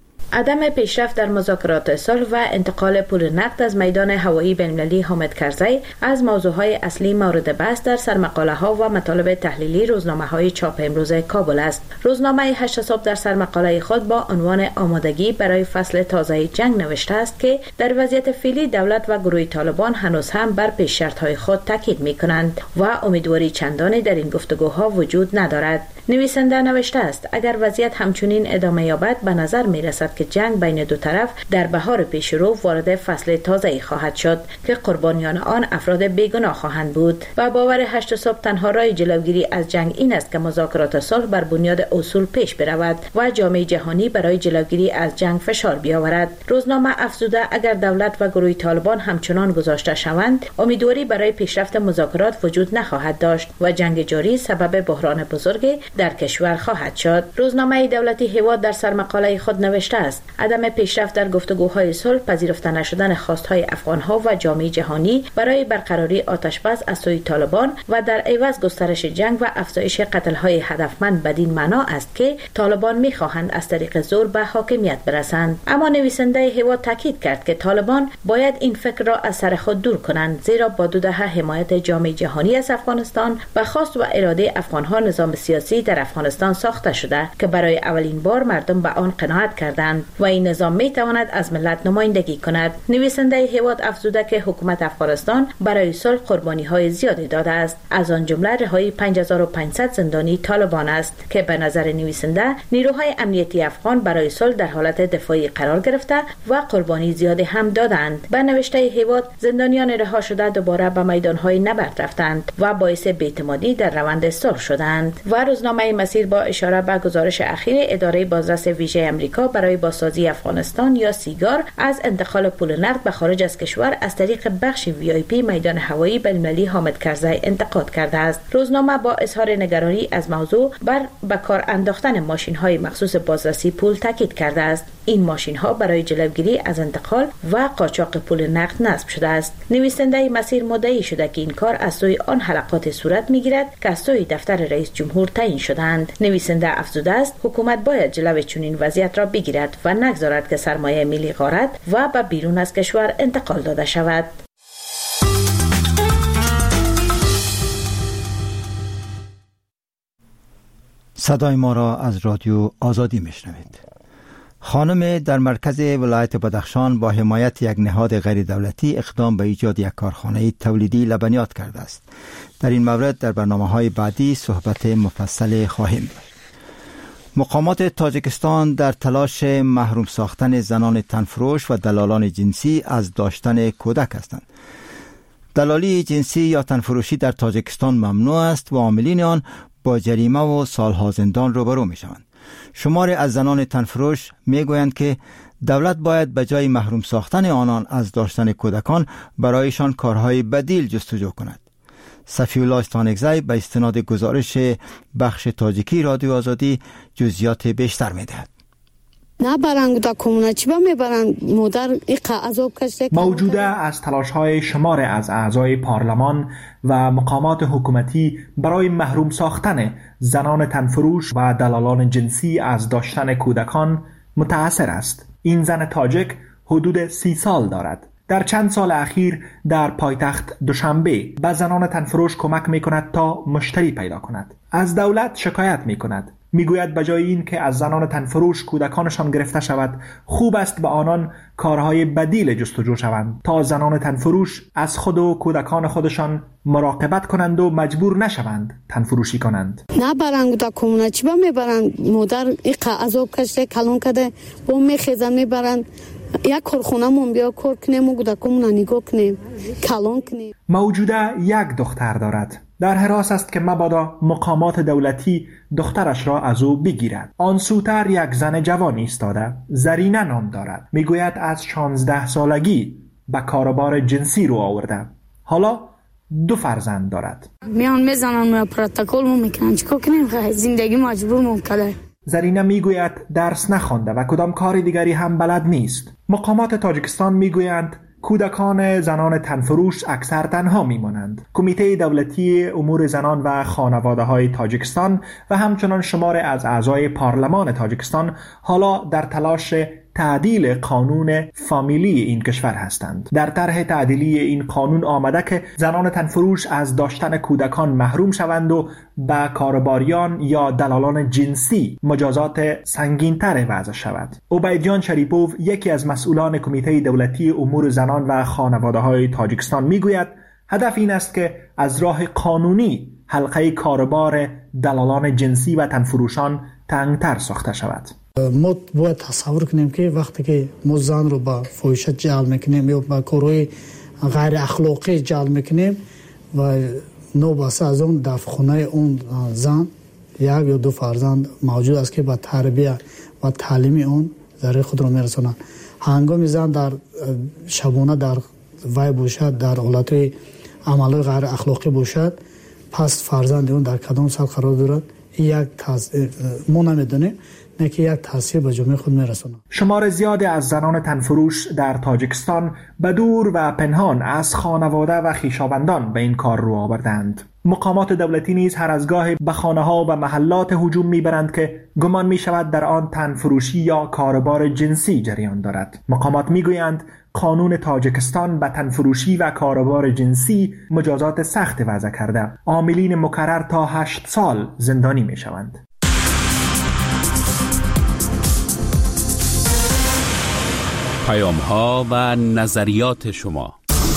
عدم پیشرفت در مذاکرات صلح و انتقال پول نقد از میدان هوایی بین‌المللی حامد کرزی از موضوعهای اصلی مورد بحث در سرمقاله ها و مطالب تحلیلی روزنامه های چاپ امروز کابل است. روزنامه هشت صبح در سرمقاله خود با عنوان آمادگی برای فصل تازه جنگ نوشته است که در وضعیت فعلی دولت و گروه طالبان هنوز هم بر پیشرفت‌های خود تاکید می‌کنند و امیدواری چندانی در این گفتگوها وجود ندارد. نویسنده نوشته است اگر وضعیت همچنین ادامه یابد به نظر می‌رسد که جنگ بین دو طرف در بهار پیش رو وارد فصل تازه‌ای خواهد شد که قربانیان آن افراد بیگناه خواهند بود. و باور هشت صبح تنها راه جلوگیری از جنگ این است که مذاکرات صلح بر بنیاد اصول پیش برود و جامعه جهانی برای جلوگیری از جنگ فشار بیاورد. روزنامه افزوده اگر دولت و گروه طالبان همچنان گذاشته شوند امیدواری برای پیشرفت مذاکرات وجود نخواهد داشت و جنگ جاری سبب بحران بزرگی در کشور خواهد شد. روزنامه دولتی هواد در سرمقاله خود نوشته است عدم پیشرفت در گفتگوهای صلح، پذیرفته نشدن خواستهای افغانها و جامعه جهانی برای برقراری آتشبس از سوی طالبان و در عوض گسترش جنگ و افزایش قتل‌های هدفمند بدین معنا است که طالبان می‌خواهند از طریق زور به حاکمیت برسند. اما نویسنده هواد تاکید کرد که طالبان باید این فکر را از سر خود دور کنند، زیرا با دو دهه حمایت جامعه جهانی از افغانستان به خواست و اراده افغانها نظام سیاسی در افغانستان ساخته شده که برای اولین بار مردم به آن قناعت کردند و این نظام می تواند از ملت نمایندگی کند. نویسنده هواد افزوده که حکومت افغانستان برای صلح قربانی های زیادی داده است، از آن جمله رهایی پنج هزار و پانصد زندانی طالبان است که به نظر نویسنده نیروهای امنیتی افغان برای صلح در حالت دفاعی قرار گرفته و قربانی زیادی هم دادند. به نوشته هواد زندانیان رها شده دوباره به میدانهای نبرد رفتند و باعث بی‌اعتمادی در روند صلح شدند. و روزنامه مسیر با اشاره به گزارش اخیر اداره بازرس ویژه آمریکا برای بازسازی افغانستان یا سیگار از انتقال پول نقد به خارج از کشور از طریق بخش وی آی پی میدان هوایی بین‌المللی حامد کرزی انتقاد کرده است. روزنامه با اظهار نگرانی از موضوع بر به کار انداختن ماشین‌های مخصوص بازرسی پول تاکید کرده است. این ماشین‌ها برای جلوگیری از انتقال و قاچاق پول نقد نصب شده است. نویسنده مسیر مدعی شده که این کار از سوی آن حلقات صورت می‌گیرد که از سوی دفتر رئیس جمهور تعیین شدند. نویسنده افزوده است حکومت باید جلوی چنین وضعیت را بگیرد و نگذارد که سرمایه ملی غارت و به بیرون از کشور انتقال داده شود. صدای ما را از رادیو آزادی میشنوید. خانم در مرکز ولایت بدخشان با حمایت یک نهاد غیر دولتی اقدام به ایجاد یک کارخانه تولیدی لبنیات کرده است. در این مورد در برنامه‌های بعدی صحبت مفصل خواهیم داشت. مقامات تاجیکستان در تلاش محروم ساختن زنان تنفروش و دلالان جنسی از داشتن کودک هستند. دلالی جنسی یا تنفروشی در تاجیکستان ممنوع است و عاملین آن با جریمه و سالها زندان روبرو می شوند. شماری از زنان تنفروش می گویند که دولت باید به جای محروم ساختن آنان از داشتن کودکان برایشان کارهای بدیل جستجو کند. صفی الله استانکزی به استناد گزارش بخش تاجیکی رادیو آزادی جزئیات بیشتر می دهد. نه برند تا کمونه چی با میبرند مادر ایقا عذاب کشته. موجوده از تلاش‌های شمار از اعضای پارلمان و مقامات حکومتی برای محروم ساختن زنان تنفروش و دلالان جنسی از داشتن کودکان متأثر است. این زن تاجک حدود سی سال دارد. در چند سال اخیر در پایتخت دوشنبه به زنان تنفروش کمک می کند تا مشتری پیدا کند. از دولت شکایت می کند. می گوید بجای این که از زنان تنفروش کودکانشان گرفته شود، خوب است به آنان کارهای بدیل جستجو شوند تا زنان تنفروش از خود و کودکان خودشان مراقبت کنند و مجبور نشوند تنفروشی کنند. نه برند تا کمونه چی با میبرند مادر ایقا عذاب کشته کلون کده با میخیزن میبرند یک کارخونه مون بیا کار کنیم و کودکمون نگاه کنیم کلون کنیم. موجوده یک دختر دارد. در حراس است که مبادا مقامات دولتی دخترش را از او بگیرد. آن سوتر یک زن جوان ایستاده، زرینه نام دارد. میگوید از شانزده سالگی به کاروبار جنسی رو آورده. حالا دو فرزند دارد. میان میزنن میان پروتکل مون میکنن چیکار کنیم؟ زندگی مجبور مون کرده. زرینه میگوید درس نخوانده و کدام کار دیگری هم بلد نیست. مقامات تاجیکستان میگویند کودکان زنان تنفروش اکثر تنها میمانند. کمیته دولتی امور زنان و خانواده های تاجیکستان و همچنان شمار از اعضای پارلمان تاجیکستان حالا در تلاش تعدیل قانون فامیلی این کشور هستند. در طرح تعدیلی این قانون آمده که زنان تنفروش از داشتن کودکان محروم شوند و به کارباریان یا دلالان جنسی مجازات سنگین‌تر وضع شود. عبیدجان شریپوف یکی از مسئولان کمیته دولتی امور زنان و خانواده‌های تاجیکستان میگوید هدف این است که از راه قانونی حلقه کاربار دلالان جنسی و تنفروشان تنگتر ساخته شود. ما باید تصور کنیم که وقتی که ما زن رو با فحاشی جعل میکنیم یا با کارهای غیر اخلاقی جعل میکنیم و نوبسته از اون دفخونه اون زن یک یا دو فرزند موجود است که با تربیه و تعلیم اون ذره خود رو میرسونن. هنگامی زن در شبانه در وای باشد، در حالت عمل غیر اخلاقی باشد، پس فرزند اون در کدام سطح قرار دارد یک تاثیر ما نمیدونیم نه که یک تاثیر به جامعه خود میرسونه. شمار زیادی از زنان تنفروش در تاجیکستان به دور و پنهان از خانواده و خویشاوندان به این کار رو آوردند. مقامات دولتی نیز هر از گاهی به خانه‌ها و محلات هجوم میبرند که گمان میشود در آن تنفروشی یا کاربار جنسی جریان دارد. مقامات میگویند قانون تاجیکستان به تنفروشی و کاربار جنسی مجازات سخت وضع کرده. عاملین مکرر تا هشت سال زندانی میشوند. پیام ها و نظریات شما.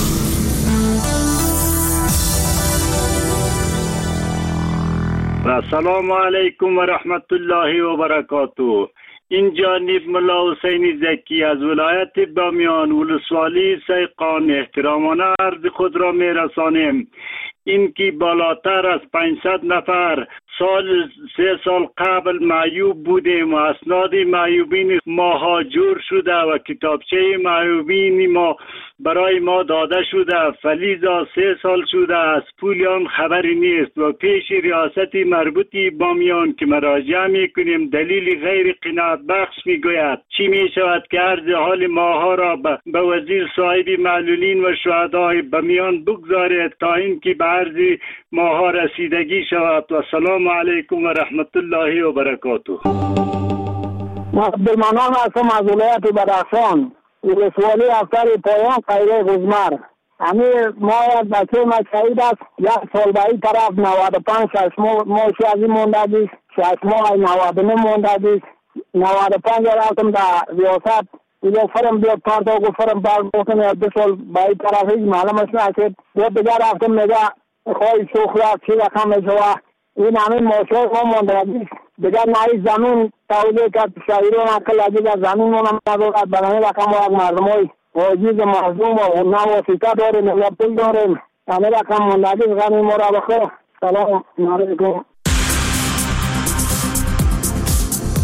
السلام علیکم و رحمت الله و برکاته. این جانب ملا حسین زکی از ولایت بامیان ولسوالی سیقان احترامانه عرض خود را میرسانیم. این که بالاتر از پانصد نفر سال سه سال قبل معیوب بودیم و اسناد معیوبین ما ها جور شده و کتابچه معیوبین ما برای ما داده شده، فلیزا سه سال شده از پولیان خبری نیست و پیش ریاست مربوطی بامیان که مراجعه میکنیم دلیل غیر قناعت بخش میگوید چی میشود که عرض حال ماها را به وزیر صاحب معلولین و شهدای بامیان بگذارید تا اینکه به عرض ماها رسیدگی شود. و سلام علیکم و رحمت الله و برکاته. عبدالمنان هستم از ولایت بدخشان، ولسوالی افسر پایان قیره غزمر. همین ما از بچه ما شهید است، یک سال به این طرف نود و پنج شش ماهی از این مونده دیست، شش ماه نود و نه مونده دیست. نود و پنج رفتم در ریاست دیگه فرم بیاد پارتا گو فرم برگوتم یا دو سال به این طرف هیچ معلومش نشد. دو دیگر رفتم میگه خواهی سوخ رفت چی رقم میشوه. این همین ماشای ما مونده دیست. دیگر نهی زمین تولیه کرد شهیرون اکل عجیز از زمین مونم ندارد. برای رقم و یک مردم های عجیز مردم و نواسیطه داریم یا پل داریم. همین رقم مونده دیست. غنی مورا بخیر. سلام علیکم.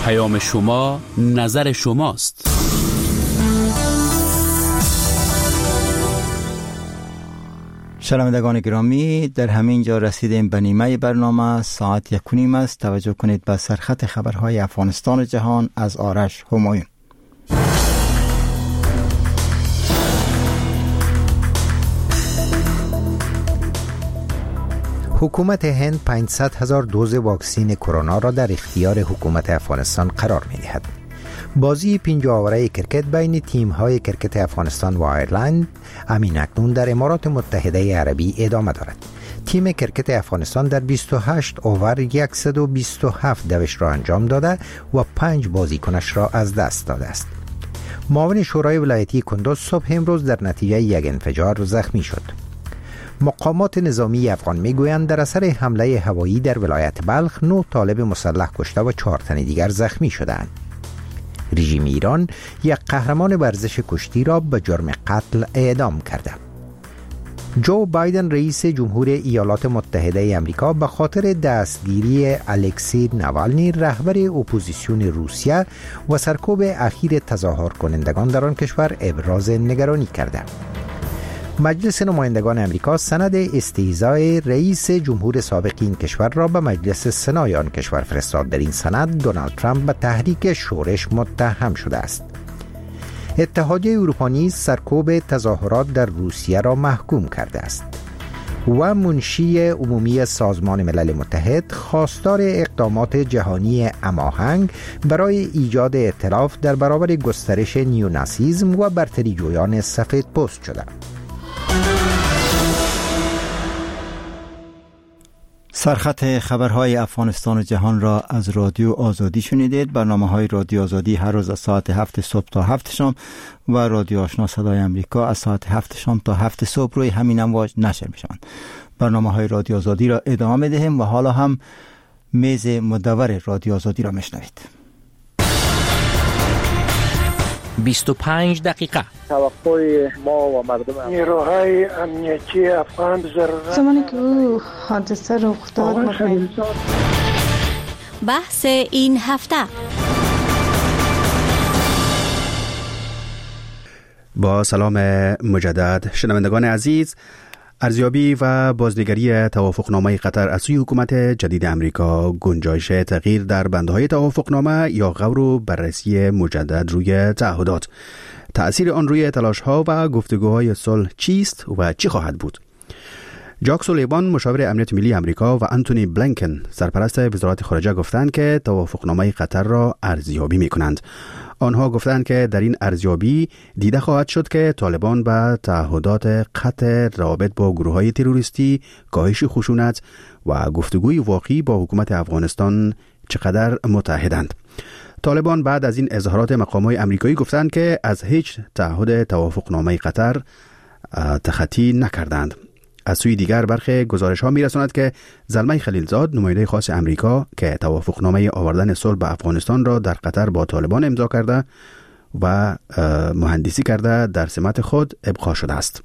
پیام شما نظر شماست. شنوندگان گرامی، در همین جا رسیدیم به نیمه برنامه. ساعت یک و نیم است. توجه کنید به سرخط خبرهای افغانستان و جهان از آرش همایون. حکومت هند پانصد هزار دوز واکسین کرونا را در اختیار حکومت افغانستان قرار می دهد. بازی پنجاه اوره کرکت بین تیم‌های کرکت افغانستان و آیرلند همین اکنون در امارات متحده عربی ادامه دارد. تیم کرکت افغانستان در بیست و هشت اوور صد و بیست و هفت دوش را انجام داده و پنج بازیکنش را از دست داده است. معاون شورای ولایتی کندوز صبح امروز در نتیجه یک انفجار زخمی شد. مقامات نظامی افغان میگویند در اثر حمله هوایی در ولایت بلخ نه طالب مسلح کشته و چهار تن دیگر زخمی شدند. رژیم ایران یک قهرمان ورزش کشتی را به جرم قتل اعدام کرده. جو بایدن رئیس جمهور ایالات متحده آمریکا به خاطر دستگیری الکسی ناوالنی رهبر اپوزیسیون روسیه و سرکوب اخیر تظاهر کنندگان در آن کشور ابراز نگرانی کرده. مجلس نمایندگان آمریکا سند استیضاح رئیس جمهور سابق این کشور را به مجلس سنای آن کشور فرستاد. در این سند دونالد ترامپ به تحریک شورش متهم شده است. اتحادیه اروپا نیز سرکوب تظاهرات در روسیه را محکوم کرده است و منشی عمومی سازمان ملل متحد خواستار اقدامات جهانی هماهنگ برای ایجاد ائتلاف در برابر گسترش نیوناسیسم و برتری جویان سفید پوست شده. سرخط خبرهای افغانستان و جهان را از رادیو آزادی شنیدید. برنامه های رادیو آزادی هر روز از ساعت هفت صبح تا هفت شام و رادیو آشنا صدای امریکا از ساعت هفت شام تا هفت صبح روی همین امواج نشر می شوند. برنامه های رادیو آزادی را ادامه می دهیم و حالا هم میز مدور رادیو آزادی را میشنوید. بیست و پنج دقیقه توقع ما و مردم نیروهای امنیتی افغان ضرورت زمانی که او حادثه رخ داد بحث این هفته. با سلام مجدد شنوندگان عزیز، ارزیابی و بازنگری توافقنامه قطر از سوی حکومت جدید امریکا، گنجایش تغییر در بندهای توافقنامه یا غور و بررسی مجدد روی تعهدات، تأثیر آن روی تلاش‌ها و گفتگوهای صلح چیست و چی خواهد بود؟ جاک سولیوان مشاور امنیت ملی امریکا و آنتونی بلینکن سرپرست وزارت خارجه گفتند که توافقنامه قطر را ارزیابی می‌کنند. آنها گفتند که در این ارزیابی دیده خواهد شد که طالبان به تعهدات قطع رابط با گروه‌های تروریستی، کاهش خشونت و گفتگوی واقعی با حکومت افغانستان چقدر متحدند. طالبان بعد از این اظهارات مقامات امریکایی گفتند که از هیچ تعهد توافقنامه قطر تخطی نکردند. از سوی دیگر برخی گزارش‌ها می‌رساند که زلمه خلیلزاد نماینده خاص امریکا که توافقنامه آوردن صلح به افغانستان را در قطر با طالبان امضا کرده و مهندسی کرده در سمت خود ابقا شده است.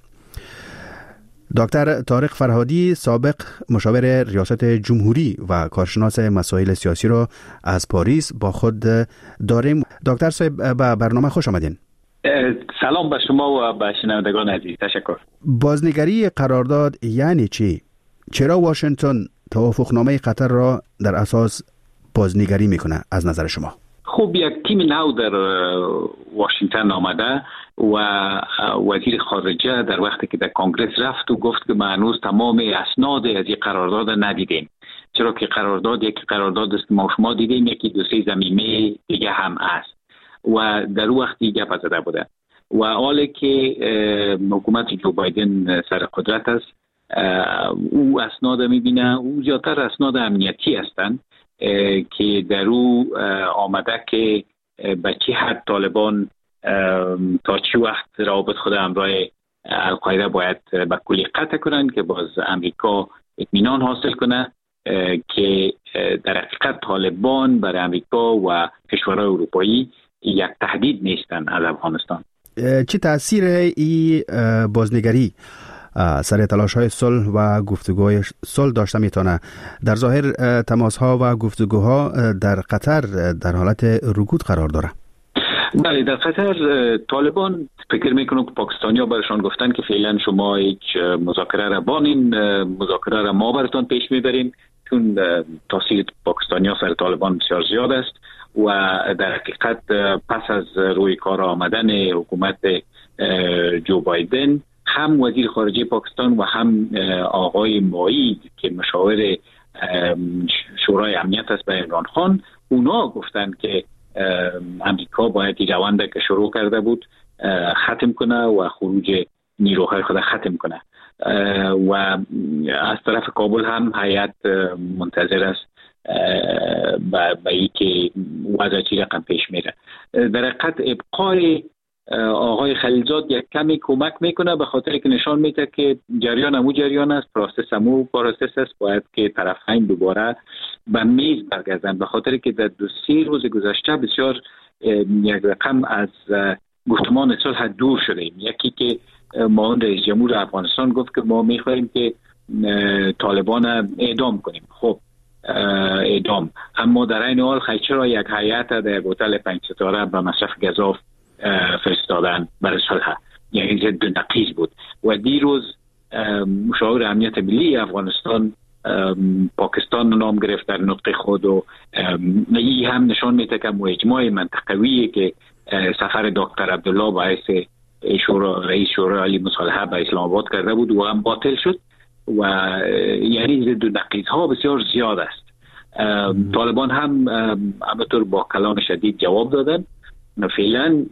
دکتر طارق فرهادی سابق مشاور ریاست جمهوری و کارشناس مسائل سیاسی را از پاریس با خود داریم. دکتر صاحب به برنامه خوش آمدین. سلام به شما و به شنوندگان عزیز. تشکر. بازنگری قرارداد یعنی چی؟ چرا واشنگتن توافقنامه قطر را در اساس بازنگری میکنه از نظر شما؟ خب یک تیم نو در واشنگتن آمده و وزیر خارجه در وقتی که در کنگره رفت و گفت که ما هنوز تمام اسناد از این قرارداد ندیدیم، چرا که قرارداد یک قرارداد است ما شما دیدیم، یکی دو سه زمینه دیگه هم است و در وقتی گپ زده بوده و حالی که حکومت جو بایدن سر قدرت است، او اسناد میبینه، او زیادتر اسناد امنیتی هستند که در او آمده که به چه حد طالبان تا چه وقت روابط خود همراه القاعده باید به کلی قطع کنند که باز امریکا اطمینان حاصل کنه که در حقیقت طالبان برای امریکا و کشورهای اروپایی یک تهدید نیستند از افغانستان. چه تأثیر این بازنگری سر تلاش های صلح و گفتگوهای صلح داشته میتونه. در ظاهر تماس ها و گفتگوها در قطر در حالت رکود قرار داره. بله، در قطر طالبان فکر میکنم که پاکستانیا برشان گفتن که فعلا شما هیچ مذاکره را بانین، مذاکره را ما براتون پیش میبریم، چون تاثیر پاکستانیا سر طالبان بسیار زیاد است و در حقیقت پس از روی کار آمدن حکومت جو بایدن هم وزیر خارجه پاکستان و هم آقای مایید که مشاور شورای امنیت است به عمران خان، اونا گفتن که امریکا باید این روند که شروع کرده بود ختم کنه و خروج نیروهای خود ختم کنه و از طرف کابل هم هیئت منتظر است به ای که وضع چی رقم پیش میره. در حقیقت ابقای آقای خلیلزاد یک کمی کمک میکنه به خاطر که نشان میده که جریان همو جریان است، پروسس همو پروسس است، باید که طرفین دوباره به میز برگردن، به خاطر که در دو سه روز گذشته بسیار یک رقم از گفتمان صلح دور شدیم. یکی که ما رئیس جمهور افغانستان گفت که ما میخواهیم که طالبان اعدام کنیم. خب اعدام، اما در این حال چرا یک هیئت در هتل پنج ستاره به مصرف گزاف فرستادن برای صلح؟ یعنی ضد نقیض بود. و دیروز مشاور امنیت ملی افغانستان پاکستان نام گرفت در نطق خود و این هم نشان میده که اجماع منطقویه که سفر دکتر عبدالله باعث شورا رئیس شورای عالی مصالحه به اسلام آباد کرده بود و هم باطل شد و یعنی ضد نقیض ها بسیار زیاد است. طالبان هم همینطور با کلام شدید جواب دادن. فعلا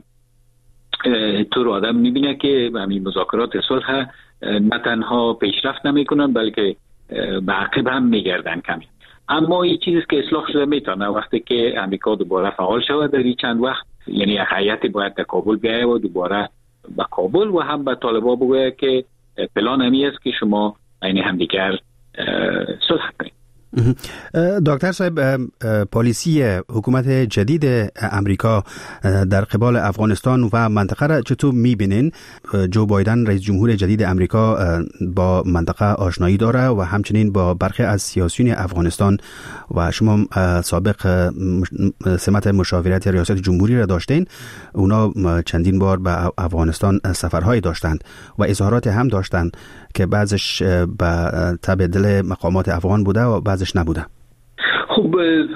طور آدم میبینه که همین مذاکرات صلح نه تنها پیشرفت نمیکنن بلکه به عقب هم میگردن کمی. اما این چیزی که اصلاح شده میتونه وقتی که امریکا دوباره فعال شود در این چند وقت، یعنی یک هیئت باید در کابل بیاید و دوباره به کابل و هم به طالبان بگوید که پلان همی است که شما این همدیگر صلح کنید. دکتر صاحب، پالیسی حکومت جدید امریکا در قبال افغانستان و منطقه را چطور میبینین؟ جو بایدن رئیس جمهور جدید امریکا با منطقه آشنایی داره و همچنین با برخی از سیاسیون افغانستان و شما سابق سمت مشاورت ریاست جمهوری را داشتین، اونا چندین بار به افغانستان سفرهایی داشتند و اظهارات هم داشتند که بعضش به تبع دل مقامات افغان بوده و بعضش نبوده. خب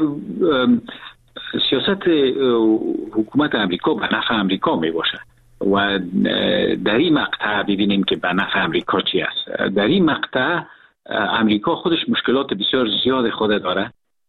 سیاست حکومت امریکا به نفع امریکا می باشه و در این مقطع ببینیم که به نفع امریکا چی است. در این مقطع امریکا خودش مشکلات بسیار زیاد خود داره،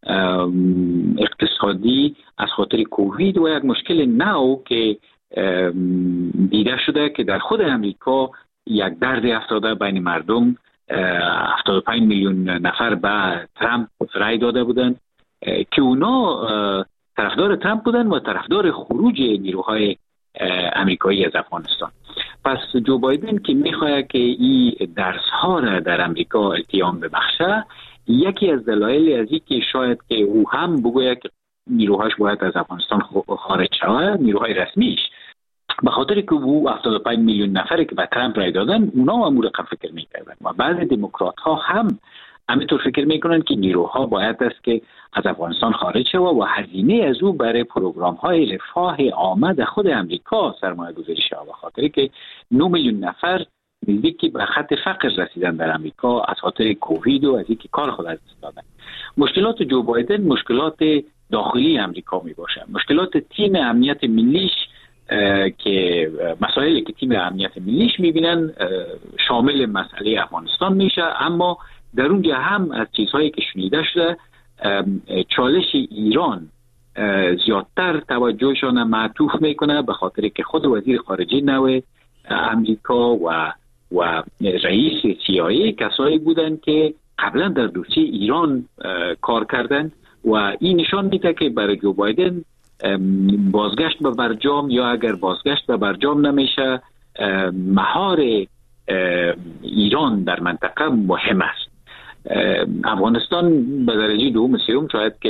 اقتصادی از خاطر کووید و یک مشکل نو که دیده شده که در خود امریکا یک درد افتاده بین مردم. هفتاد و پنج میلیون نفر به ترامپ رای داده بودن که اونا طرفدار ترامپ بودن و طرفدار خروج نیروهای امریکایی از افغانستان. پس جو بایدن که میخواد که این درس ها را در امریکا التیام ببخشه، یکی از دلایل از این که شاید که او هم بگوید که نیروهاش باید از افغانستان خارج شود، نیروهای رسمیش، به خاطر که او هفتاد و پنج میلیون نفری که به ترامپ رای دادن اونا هم رقم فکر میکردن و بعضی دموکرات ها هم همینطور فکر میکنن که نیروها باید است که از افغانستان خارج شود و هزینه از او برای پروگرام های رفاه آمد خود امریکا سرمایه گذاری شود، به خاطر که نه میلیون نفر نزدیک به خط فقر رسیدن در امریکا از خاطر کووید و از اینکه کار خود از دست دادن. مشکلات جو بایدن مشکلات داخلی امریکا می باشه، مشکلات تیم امنیت ملیش که مسائلی که تیم امنیت ملیش میبینن شامل مسئله افغانستان میشه، اما در اونجا هم از چیزهایی که شنیده شده چالش ایران زیادتر توجهشان معطوف میکنه، به خاطر که خود وزیر خارجه نو امریکا و و رئیس سی آی ای کسایی بودن که قبلا در دوسیه ایران کار کردن و این نشان میده که برای جو بایدن بازگشت به برجام یا اگر بازگشت به برجام نمیشه مهار ایران در منطقه مهم است. افغانستان به درجه دوم سوم شاید که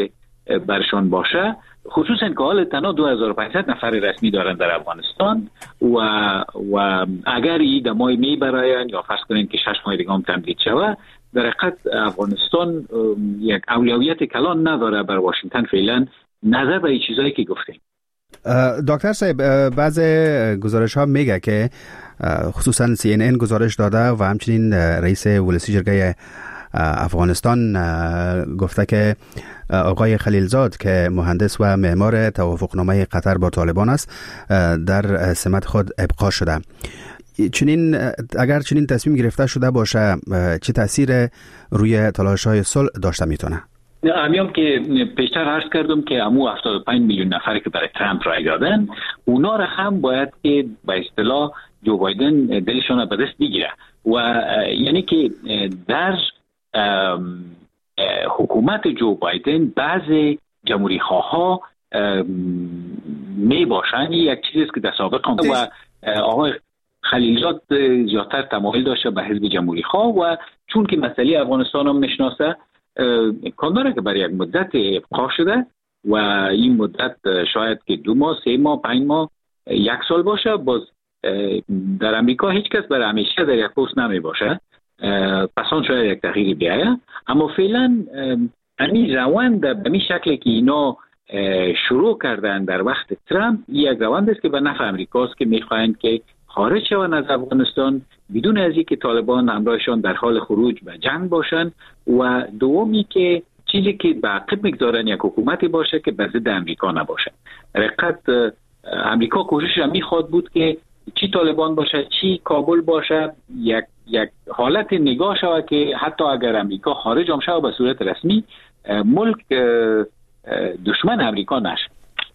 برشان باشه، خصوصا که حال تنها دو هزار و پانصد نفر رسمی دارن در افغانستان و و اگر این دمای می براین یا فرض کنین که شش ماه دیگه هم تمدید شود، در حقیقت افغانستان یک اولویت کلان نداره بر واشنگتن فعلا نظر به این چیزایی که گفتیم. دکتر صاحب، بعض گزارش ها میگه که خصوصا سی ان ان گزارش داده و همچنین رئیس ولسی جرگه افغانستان گفته که آقای خلیلزاد که مهندس و معمار توافقنامه قطر با طالبان است در سمت خود ابقا شده. چنین اگر چنین تصمیم گرفته شده باشه چه تاثیر روی تلاش‌های صلح داشته میتونه؟ همیام که پیشتر عرض کردم که امو هفتاد و پنج میلیون نفری که برای ترامپ رای دادن، اونا را هم باید که به اصطلاح جو بایدن دلشون به دست بگیره و یعنی که در حکومت جو بایدن بعضی جمهوری خواه می باشن. یک چیزی که در سابق هم و آقای خلیلزاد زیادتر تمایل داشته به حزب جمهوری خواه و چون که مسئله افغانستان هم میشناسه امکان داره که برای یک مدت ابقا شده و این مدت شاید که دو ماه، سه ماه، پنج ماه، یک سال باشه. باز در امریکا هیچ کس برای همیشه در یک پست نمی باشه، پس آن شاید یک تغییری بیایه. اما فعلا همین روند به این شکل که اینا شروع کردن در وقت ترامپ یک روند است که به نفع امریکاست که میخواهند که خارج شوند از افغانستان بدون از اینکه طالبان همراهشان در حال خروج به جنگ باشند و دومی که چیزی که به عقب میگذارن یک حکومتی باشه که به ضد امریکا نباشه. حقیقت امریکا کوشش هم میخواد بود که چی طالبان باشه چی کابل باشه یک یک حالت نگاه شود که حتی اگر امریکا خارج هم شود به صورت رسمی ملک دشمن امریکا نشه.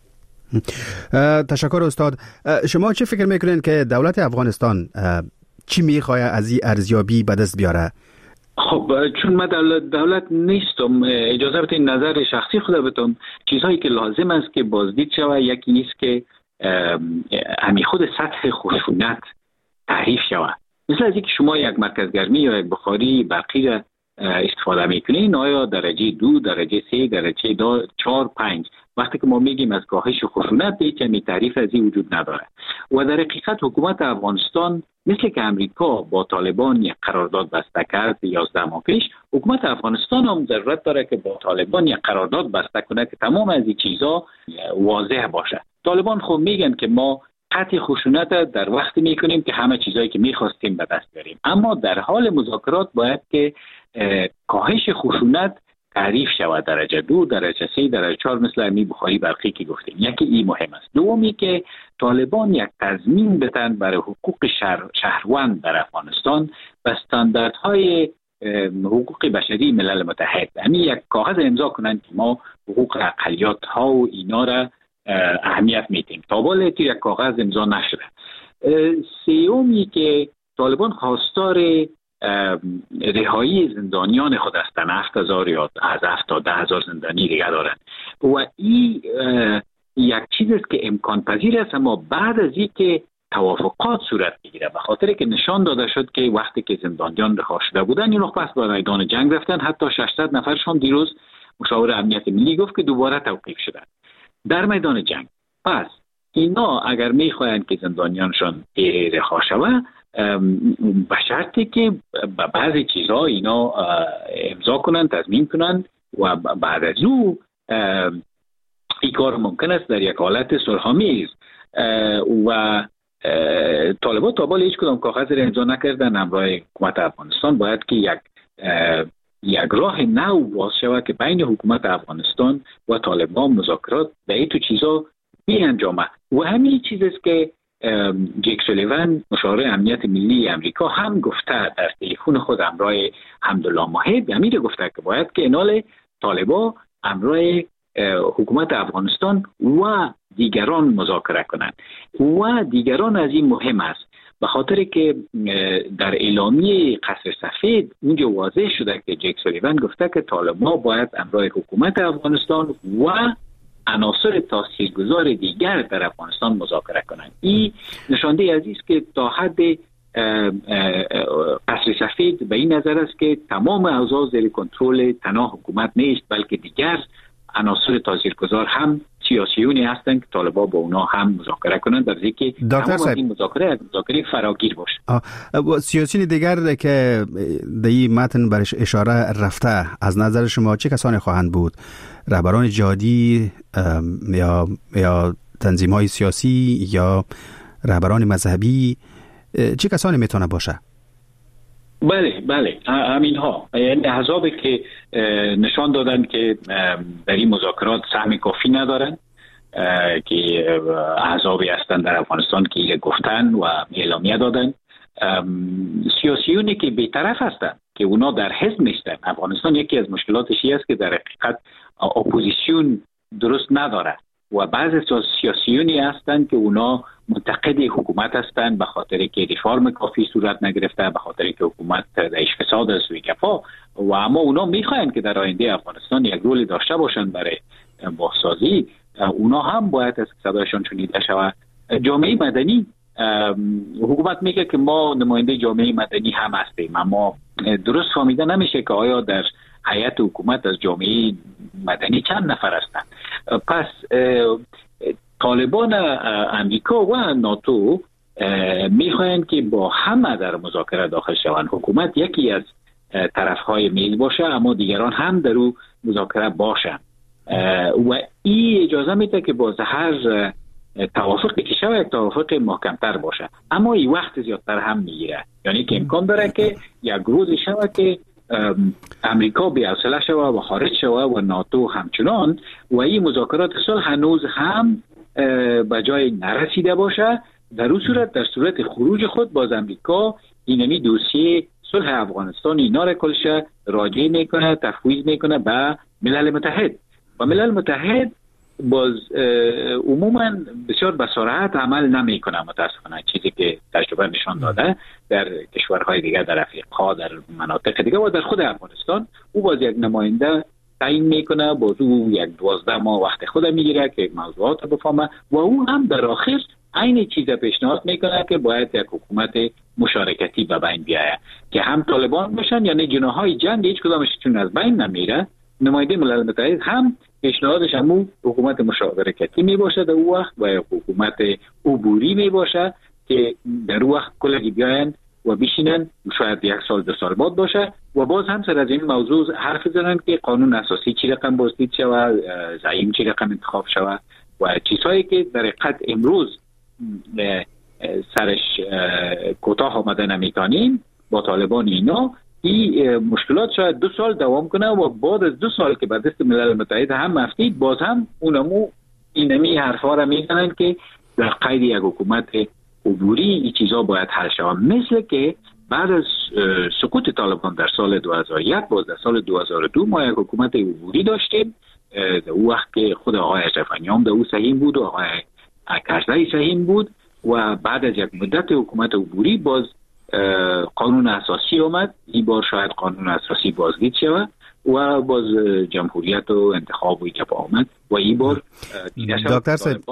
تشکر استاد. شما چه فکر میکنین که دولت افغانستان چی میخواه از این ارزیابی به دست بیاره؟ خب چون من دولت, دولت نیستم، اجازه بدین نظر شخصی خود بتم. چیزهایی که لازم است که بازدید شود یکی نیست که همی خود سطح خشونت تعریف شود. مثل از اینکه شما یک مرکز گرمی یا یک بخاری برقی را استفاده میکنین، آیا درجه دو، درجه سه، درجه دو، چهار، پنج، وقتی که ما میگیم از کاهش خشونت هیچ یعنی تعریف از این وجود نداره. و در حقیقت حکومت افغانستان مثل که امریکا با طالبان یک قرارداد بسته کرد یازده ماه پیش، حکومت افغانستان هم ضرورت داره که با طالبان یک قرارداد بسته کنه که تمام از این چیزا واضح باشه. طالبان خب میگن که ما قطع خشونت در وقتی میکنیم که همه چیزایی که میخواستیم به دست بیاریم، اما در حال مذاکرات باید که کاهش خشونت تعریف شود، درجه دو، درجه سه، درجه چهار، مثل امی بخاری برقی که گفتیم. یکی این مهم است. دومی که طالبان یک تضمین بدن برای حقوق شهر، شهروند در افغانستان و استانداردهای حقوق بشری ملل متحد، همین یک کاغذ امضا کنند که ما حقوق اقلیت ها و اینا را اهمیت میدیم. تا بالا یک کاغذ امضا نشده. سومی که طالبان خواستار رهایی زندانیان خود هستند، هفت هزار یا از هفت تا ده هزار زندانی دیگر دارند و این یک چیز است که امکان پذیر است، اما بعد از این که توافقات صورت بگیره، به خاطر که نشان داده شد که وقتی که زندانیان رها شده بودن این وقت به میدان جنگ رفتن، حتی ششصد نفرشون دیروز مشاور امنیت ملی گفت که دوباره توقیف شدن در میدان جنگ. پس اینا اگر میخواهند که زندانیانشان رها شود به شرطی که بعضی چیزها اینا امضا کنن، تضمین کنن و بعد از او این کار ممکن است در یک حالت صلح‌آمیز. و طالبان تا بالا هیچ کدام کاغذ را امضا نکردن همراه حکومت افغانستان. باید که یک یک راه نو باز شود که بین حکومت افغانستان و طالبان مذاکرات به این تو چیزا بیانجامه. و همین چیز است که جیک سولیوان مشاور امنیت ملی امریکا هم گفته در تلفن خود همراه حمدالله ماهد، امیر گفته که باید که انال طالبان همراه حکومت افغانستان و دیگران مذاکره کنند. و دیگران از این مهم است به خاطر که در اعلامیه قصر سفید اونجا واضح شده که جیک سولیوان گفته که طالبان باید همراه حکومت افغانستان و عناصر تاثیرگذار دیگر در افغانستان مذاکره کنند. این نشانده عزیز که تا حد قصر سفید به این نظر است که تمام اوضاع زیر کنترل تنها حکومت نیست، بلکه دیگر عناصر تاثیرگذار هم سیاسیونی هستند که طالبان با اونا هم مذاکره کنند در ذیلی که تمام این مذاکره مذاکره فراگیر باشه. سیاسیون دیگر که در این متن برش اشاره رفته از نظر شما چه کسانی خواهند بود؟ رهبران جهادی یا یا تنظیم‌های سیاسی یا رهبران مذهبی، چه کسانی میتونه باشه؟ بله بله همین ها، یعنی احزابی که نشان دادن که در این مذاکرات سهم کافی ندارن، که احزابی هستن در افغانستان که گفتن و اعلامیه دادن، سیاسیونی که بی‌طرف هستن که اونا در حزب نیستن. افغانستان یکی از مشکلاتش است که در حقیقت اپوزیسیون درست نداره و بعضی سیاسیونی هستند که اونا منتقد حکومت هستند به خاطر که ریفرم کافی صورت نگرفته، به خاطر که حکومت درش فساد است و کفا، و اما اونا میخواین که در آینده افغانستان یک رول داشته باشند برای بازسازی. اونا هم باید از صدایشان شنیده شود. جامعه مدنی، حکومت میگه که ما نماینده جامعه مدنی هم هستیم، اما درست فهمیده نمیشه که آیا در هیئت حکومت از جامعه مدنی چند نفر هستند. پس طالبان امریکا و ناتو میخواین که با همه در مذاکره داخل شوند. حکومت یکی از طرفهای میز باشه اما دیگران هم در او مذاکره باشن و این اجازه میده که باز هر توافقی که شود یک توافق محکمتر باشه، اما این وقت زیادتر هم میگیره. یعنی که امکان داره که یک روز شود که امریکا بی‌حوصله شود و خارج شود و ناتو همچنان، و این مذاکرات صلح هنوز هم به جای نرسیده باشه. در اون صورت در صورت خروج خود باز امریکا اینمی دوسیه صلح افغانستان اینا را کلش راجع میکنه، تفویض میکنه به ملل متحد و ملل متحد باز عموما بسیار به سرعت عمل نمیکنه متاسفانه، چیزی که تجربه نشان داده در کشورهای دیگه، در افریقا، در مناطق دیگه و در خود افغانستان. او باز یک نماینده تعیین میکنه، باز او یک دوازده ماه وقت خود میگیره که موضوعات رو بفهمه و او هم در آخر عین چیز پیشنهاد میکنه که باید یک حکومت مشارکتی به بین بیاید که هم طالبان باشن، یعنی جناحهای جنگ هیچ کدامش چون از بین نمیره. نماینده ملل متحد هم پیشنهادش همون حکومت مشارکتی می باشه در او وقت و حکومت عبوری می باشه که در او وقت کلی بیاین و بشینن، شاید یک سال دو سال بعد باشه و باز هم سر از این موضوع حرف زنن که قانون اساسی چی رقم بازدید شود، زعیم چی رقم انتخاب شود و چیزهایی که در حقیقت امروز سرش کوتاه آمده نمیتونیم با طالبان اینا. این مشکلات شاید دو سال دوام کنه و بعد از دو سال که بعد دست ملل متحد هم مفتید باز هم اونمو اینمی حرفا را میزنن که در قید یک حکومت عبوری این چیزا باید حل شود. مثل که بعد از سقوط طالبان در سال دو هزار و یک باز در سال دو هزار و دو ما یک حکومت عبوری داشتیم، در اون وقت که خود آقای اشرف غنی‌ام در اون سهیم بود و آقای کرزی سهیم بود و بعد از یک مدت حکومت عبوری باز قانون اساسی اومد. این بار شاید قانون اساسی بازدید شود و باز جمهوریت و انتخاب و ایجاب آمد و این بار دکتر صاحب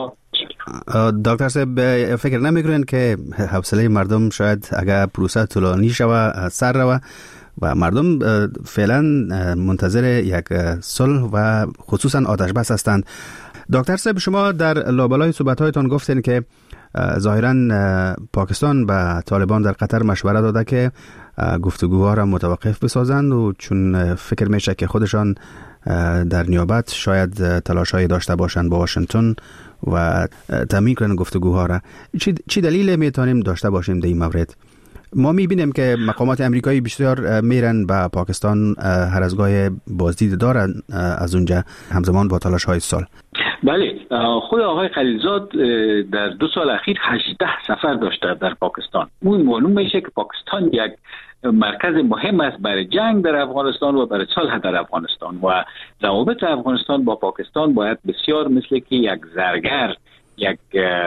دکتر صاحب فکر نمیکنین که حوصله مردم شاید اگر پروسه طولانی شود سر رود و مردم فعلا منتظر یک صلح و خصوصا آتش بس هستند؟ دکتر صاحب شما در لابلای صحبت‌هایتان گفتین که ظاهراً پاکستان به طالبان در قطر مشوره داده که گفتگوها را متوقف بسازند و چون فکر میشه که خودشان در نیابت شاید تلاش‌های داشته باشند با واشنگتن و تامین کنند گفتگوها را. چی چی دلیل میتونیم داشته باشیم در این مورد؟ ما میبینیم که مقامات امریکایی بسیار میرن به پاکستان، هر از گاه بازدید دارن از اونجا همزمان با تلاش‌های صلح. بله، خود آقای خلیلزاد در دو سال اخیر هجده سفر داشته در پاکستان. اون معلوم میشه که پاکستان یک مرکز مهم است برای جنگ در افغانستان و برای صلح در افغانستان و روابط افغانستان با پاکستان باید بسیار مثل که یک زرگر یک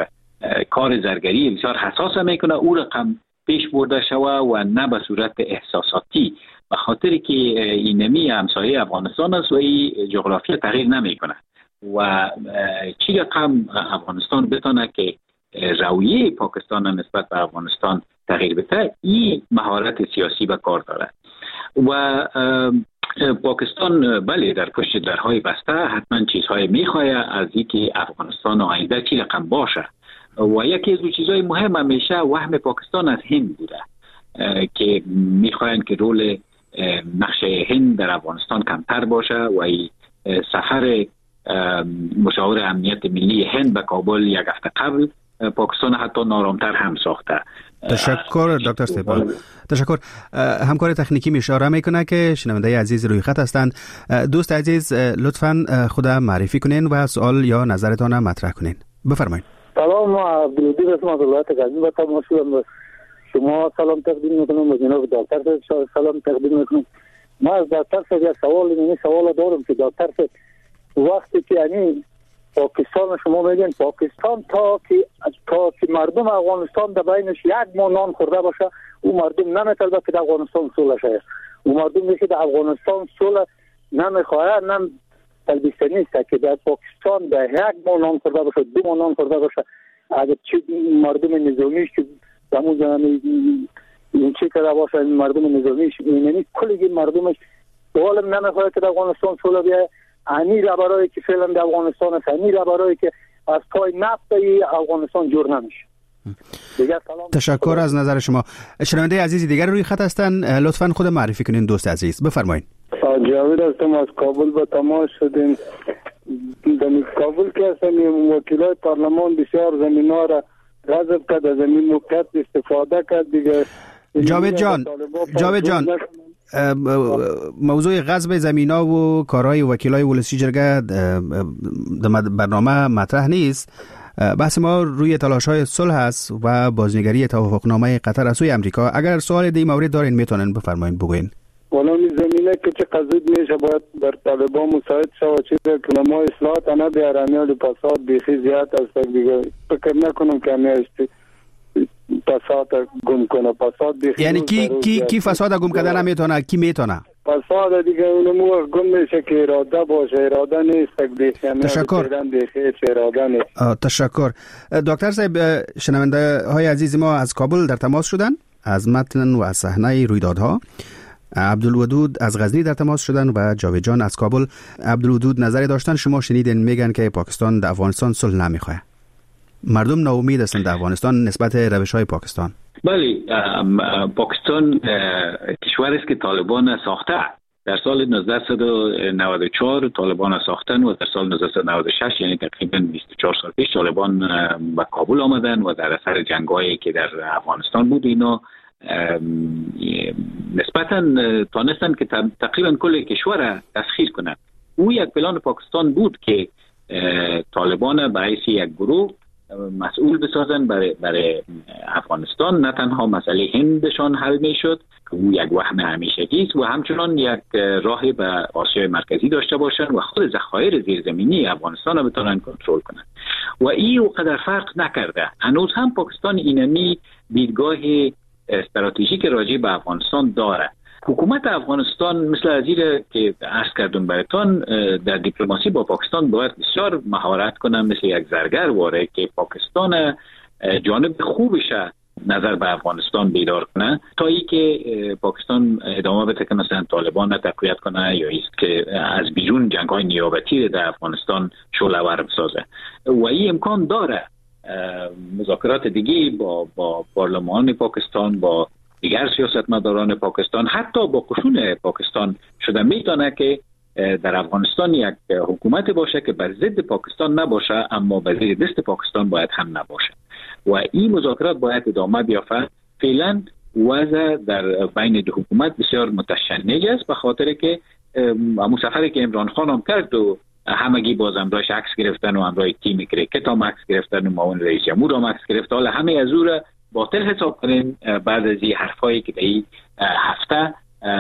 کار زرگری بسیار حساس میکنه او رقم پیش برده شوه و نه به صورت احساساتی، به خاطر که اینمی همسایه افغانستان است و این جغرافیا تغییر نمیکنه و چی رقم افغانستان بتونه که رویه پاکستان نسبت به افغانستان تغییر بده، این مهارت سیاسی به کار داره و پاکستان بله در پشت درهای بسته حتما چیزهای میخواه از اینکه افغانستان آینده چی رقم باشه و یکی از چیزهای مهم همیشه وهم پاکستان از هند بوده که میخواین که رول نقش هند در افغانستان کمتر باشه و سفر مشاور امنیت ملی هند به کابل یک هفته قبل پاکستان حتی نارامتر هم ساخته. تشکر دکتر استقبال. تشکر. همکار تکنیکی می اشاره میکنه که شنونده عزیز روی خط هستند. دوست عزیز لطفاً خود معرفی کنین و سوال یا نظرتان مطرح کنین. بفرمایید. سلام، عبدالودی رسم از ولایت غزنی با تماس شدم. شما سلام تقدیم میکنم و جناب دکتر سلام تقدیم میکنم. ما از دکتر صاحب یک سوال این سوال دارم که دکتر صاحب وقتی که یعنی پاکستان شما میگن پاکستان تا که تا که مردم افغانستان در بینش یک ماه نان خورده باشه او مردم نمیطلبه که در افغانستان صلح شه. او مردم میگه در افغانستان صلح نمیخواد، نم تلبیسه نیست که در پاکستان در یک ماه نان خورده باشه، دو ماه نان خورده باشه. اگر چه مردم نظامیش که دمو زمانی این چه کرده باشه مردم نظامیش یعنی کلی مردمش دولم نمیخواد که در افغانستان صلح بیه. انی را برای که فعلا در افغانستان است، انی را برای که از پای نفت افغانستان جور نمیشه. تشکر از نظر شما. شنونده عزیزی دیگر روی خط هستن، لطفاً خود معرفی کنین دوست عزیز. بفرمایید. جاوید هستم، از کابل به تماس شدیم. در کابل که هستیم وکیلای پارلمان بسیار زمینا را غصب کرد، از زمین موقعیت استفاده کرد دیگه. جاوید جان جاوید جان موضوع غصب زمینا و کارهای وکیلای ولسی جرگه در برنامه مطرح نیست. بحث ما روی تلاش‌های صلح است و بازنگری توافقنامه قطر از سوی امریکا. اگر سوال دیگه مورد دارین میتونن بفرمایید بگوین. والا این زمینه که چه قضیه میشه باید بر طالبان مساعد شود چیزی که ما اصلاحات انا بیارانیال پاساد بیخی زیاد است دیگه فکر نکنم که همیشه فساد گم کنه. فساد بیخی یعنی کی کی کی فساد گم کردن نمیتونه، کی میتونه؟ فساد دیگه اونمو گم میشه که اراده باشه، اراده نیست بیخی. تشکر. اراده نیست. تشکر. دکتر صاحب، شنونده های عزیز ما از کابل در تماس شدن از متن و از صحنه رویدادها. عبدالودود از غزنی در تماس شدن و جاوید جان از کابل. عبدالودود نظری داشتن، شما شنیدین میگن که پاکستان در افغانستان صلح نمیخواد. مردم ناامید هستند در افغانستان نسبت روش‌های پاکستان. بله، پاکستان کشوری است که طالبان ساخته. در سال نوزده و نود و چهار طالبان ساختن و در سال نوزده و نود و شش یعنی تقریبا بیست و چهار سال پیش طالبان به کابل آمدن و در اثر جنگایی که در افغانستان بود اینا نسبتاً تانستن که تقریبا کل کشور تسخیر کنند. او یک پلان پاکستان بود که طالبان به حیث یک گروه مسئول بسازن برای برای افغانستان. نه تنها مسئله هندشان حل میشد که او یک وهم همیشگی است و همچنان یک راهی به آسیای مرکزی داشته باشن و خود ذخایر زیرزمینی افغانستان را بتونن کنترل کنن و این اونقدر فرق نکرده. هنوز هم پاکستان اینمی دیدگاه استراتژیک راجع به افغانستان داره. حکومت افغانستان مثل ازیره که عرض کردم براتون در دیپلماسی با پاکستان باید بسیار مهارت کنه، مثل یک زرگر واره که پاکستان جانب خوبش نظر به افغانستان بیدار کنه تا ای که پاکستان ادامه بده که مثلا طالبان تقویت کنه یا ایست که از بیرون جنگ‌های نیابتی در افغانستان شعله‌ور بسازه و این امکان داره. مذاکرات دیگه با با پارلمان پاکستان، با دیگر سیاستمداران پاکستان، حتی با قشون پاکستان شده میتونه که در افغانستان یک حکومت باشه که بر ضد پاکستان نباشه اما بر زیر دست پاکستان باید هم نباشه و این مذاکرات باید ادامه بیافته. فعلا وضع در بین دو حکومت بسیار متشنج است به خاطر که همون سفری که عمران خان هم کرد و همگی باز امرایش عکس گرفتن و امرای تیم کرکت هم عکس گرفتن و معاون رئیس جمهور هم عکس گرفت. حالا همه از او را باطل حساب کنیم بعد از این حرفایی که در این هفته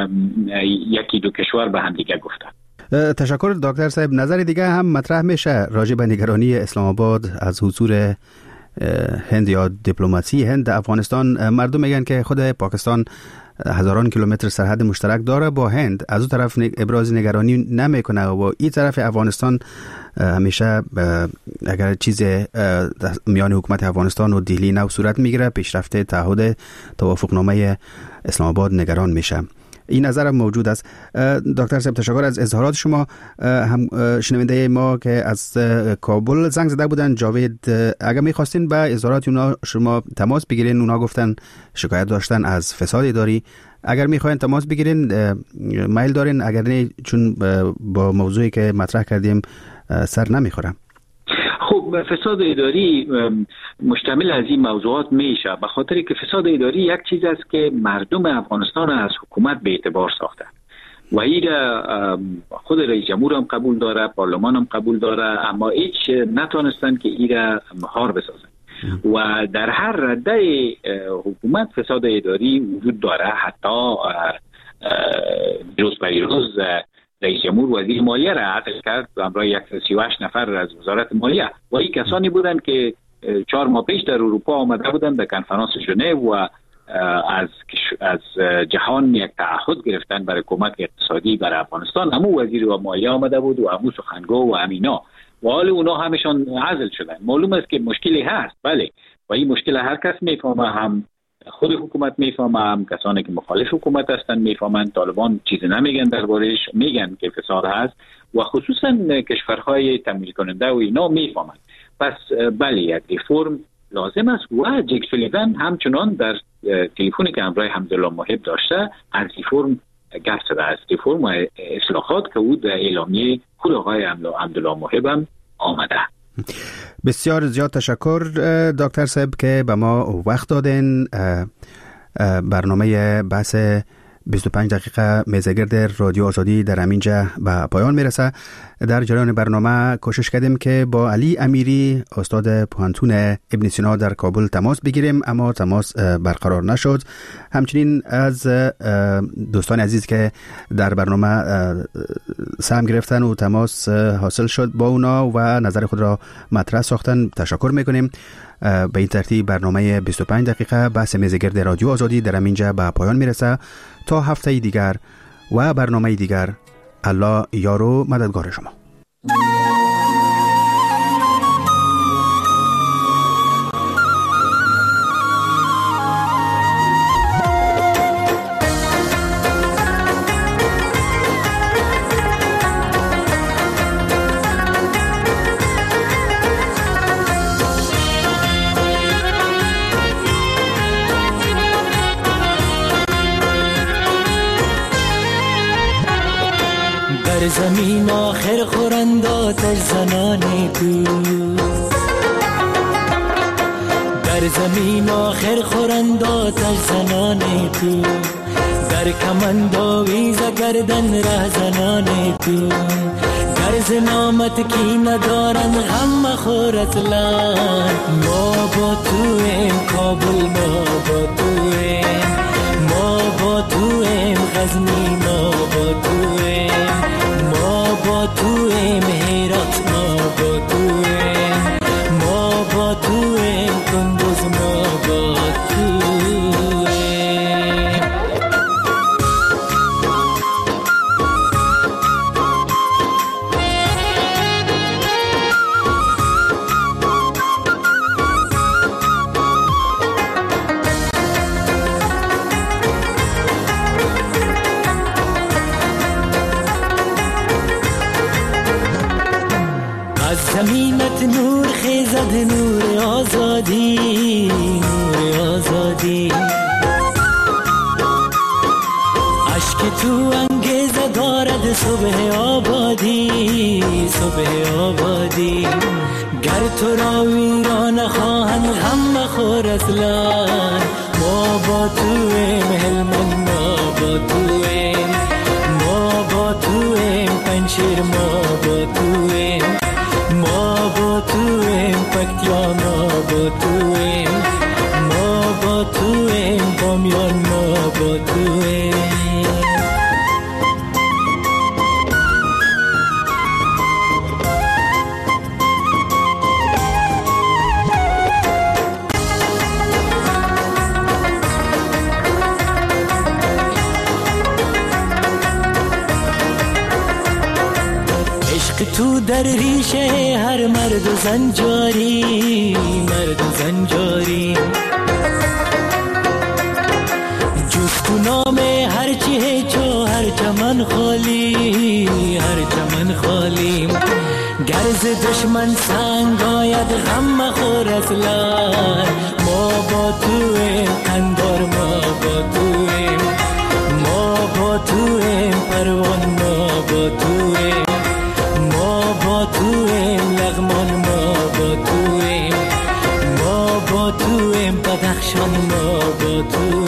یکی دو کشور به هم دیگه گفتن. تشکر دکتر صاحب. نظر دیگه هم مطرح میشه راجع به نگرانی اسلام آباد از حضور هند یا دیپلماسی هند در افغانستان. مردم میگن که خود پاکستان هزاران کیلومتر سرحد مشترک داره با هند، از اون طرف ابراز نگرانی نمیکنه و این طرف افغانستان همیشه اگر چیز میان حکومت افغانستان و دهلی نو صورت میگیره پیشرفت تعهد توافقنامه اسلام آباد نگران میشه. این نظر هم موجود است. دکتر صاحب تشکر از اظهارات شما. هم شنونده ما که از کابل زنگ زده بودن، جاوید، اگر می‌خواستین با اظهارات اونا شما تماس بگیرین، اونا گفتن شکایت داشتن از فساد اداری. اگر میخواین تماس بگیرین میل دارین، اگر نه چون با موضوعی که مطرح کردیم سر نمیخورم. خب فساد اداری مشتمل از این موضوعات میشه، به خاطر که فساد اداری یک چیز است که مردم افغانستان از حکومت به اعتبار ساخته و این خود رئیس جمهور هم قبول داره، پارلمان هم قبول داره، اما هیچ نتونستن که این را مهار بسازن و در هر رده حکومت فساد اداری وجود داره. حتی روز بریروز رئیس جمهور وزیر مالیه را عطل کرد و همراه صد و سی و هشت نفر از وزارت مالیه و این کسانی بودند که چهار ماه پیش در اروپا آمده بودند در کنفرانس ژنو و از از جهان یک تعهد گرفتن برای کمک اقتصادی برای افغانستان. همون وزیر و مالیه آمده بود و همون سخنگو و همینا و حال اونا همشان عزل شدن. معلوم است که مشکلی هست، بله، و این مشکل هر کس میفهمه، هم خود حکومت میفهمه، هم کسانی که مخالف حکومت هستن میفهمن. طالبان چیزی نمیگن دربارش، میگن که فساد هست و خصوصا کشورهای تمویل کننده و اینا میفهمن. پس بله یک ریفرم لازم است و جک سولیوان همچنان در تلفنی که همراه حمدالله محب داشته از ریفرم گفت زده است. ریفرم و اصلاحات که او در اعلامیه خود آقای حمدالله محب هم آمده. بسیار زیاد تشکر دکتر صاحب که به ما وقت دادین. برنامه بحث بیست و پنج دقیقه میزگرد رادیو آزادی در همینجا به پایان میرسه. در جریان برنامه کوشش کردیم که با علی امیری استاد پوهنتون ابن سینا در کابل تماس بگیریم، اما تماس برقرار نشد. همچنین از دوستان عزیز که در برنامه سهم گرفتن و تماس حاصل شد با اونا و نظر خود را مطرح ساختن تشکر میکنیم. به این ترتیب برنامه بیست و پنج دقیقه بحث میزگرد رادیو آزادی در همینجا به پایان میرسه. تا هفته دیگر و برنامه دیگر، الله یار و مددگار شما. در زمین آخر خورند آتش زنان تو، در زمین آخر خورند آتش زنان تو، در کمند آویز گردن ره زنان تو، در زنامت کی ندارن غم مخور اصلا. ما با تو ایم کابل، ما با تو ایم، ما با تو ایم غزنی، ما با تو ایم، ما با تو ایم هرات، ما با تو ایم، ما با تو ایم کندوز، ما با تو زمینت نور خیزد، نور آزادی، نور آزادی. عشق تو انگیزه دارد صبح آبادی، صبح آبادی. گر تو را ویران خواهند غم مخور اصلا. ما با تو ایم هلمند، ما با تو ایم، ما با تو ایم پنشیر، ما با تو ایم، ما با تو ایم پکتیا، ما با تو ایم، ما با تو ایم بامیان، ما با تو ایم. تو در ریشه هر مرد و زن جاری، مرد و زن جاری. جز تو نام هر گرچه هیچو هر چمن خالی هر چمن خالی گرز دشمن سنگ آید غم مخور اصلا ما با تویم قندار ما با تویم ما با تویم پروان ما با تویم ما با تویم لغمان ما با تویم ما با تویم بدخشان ما با تویم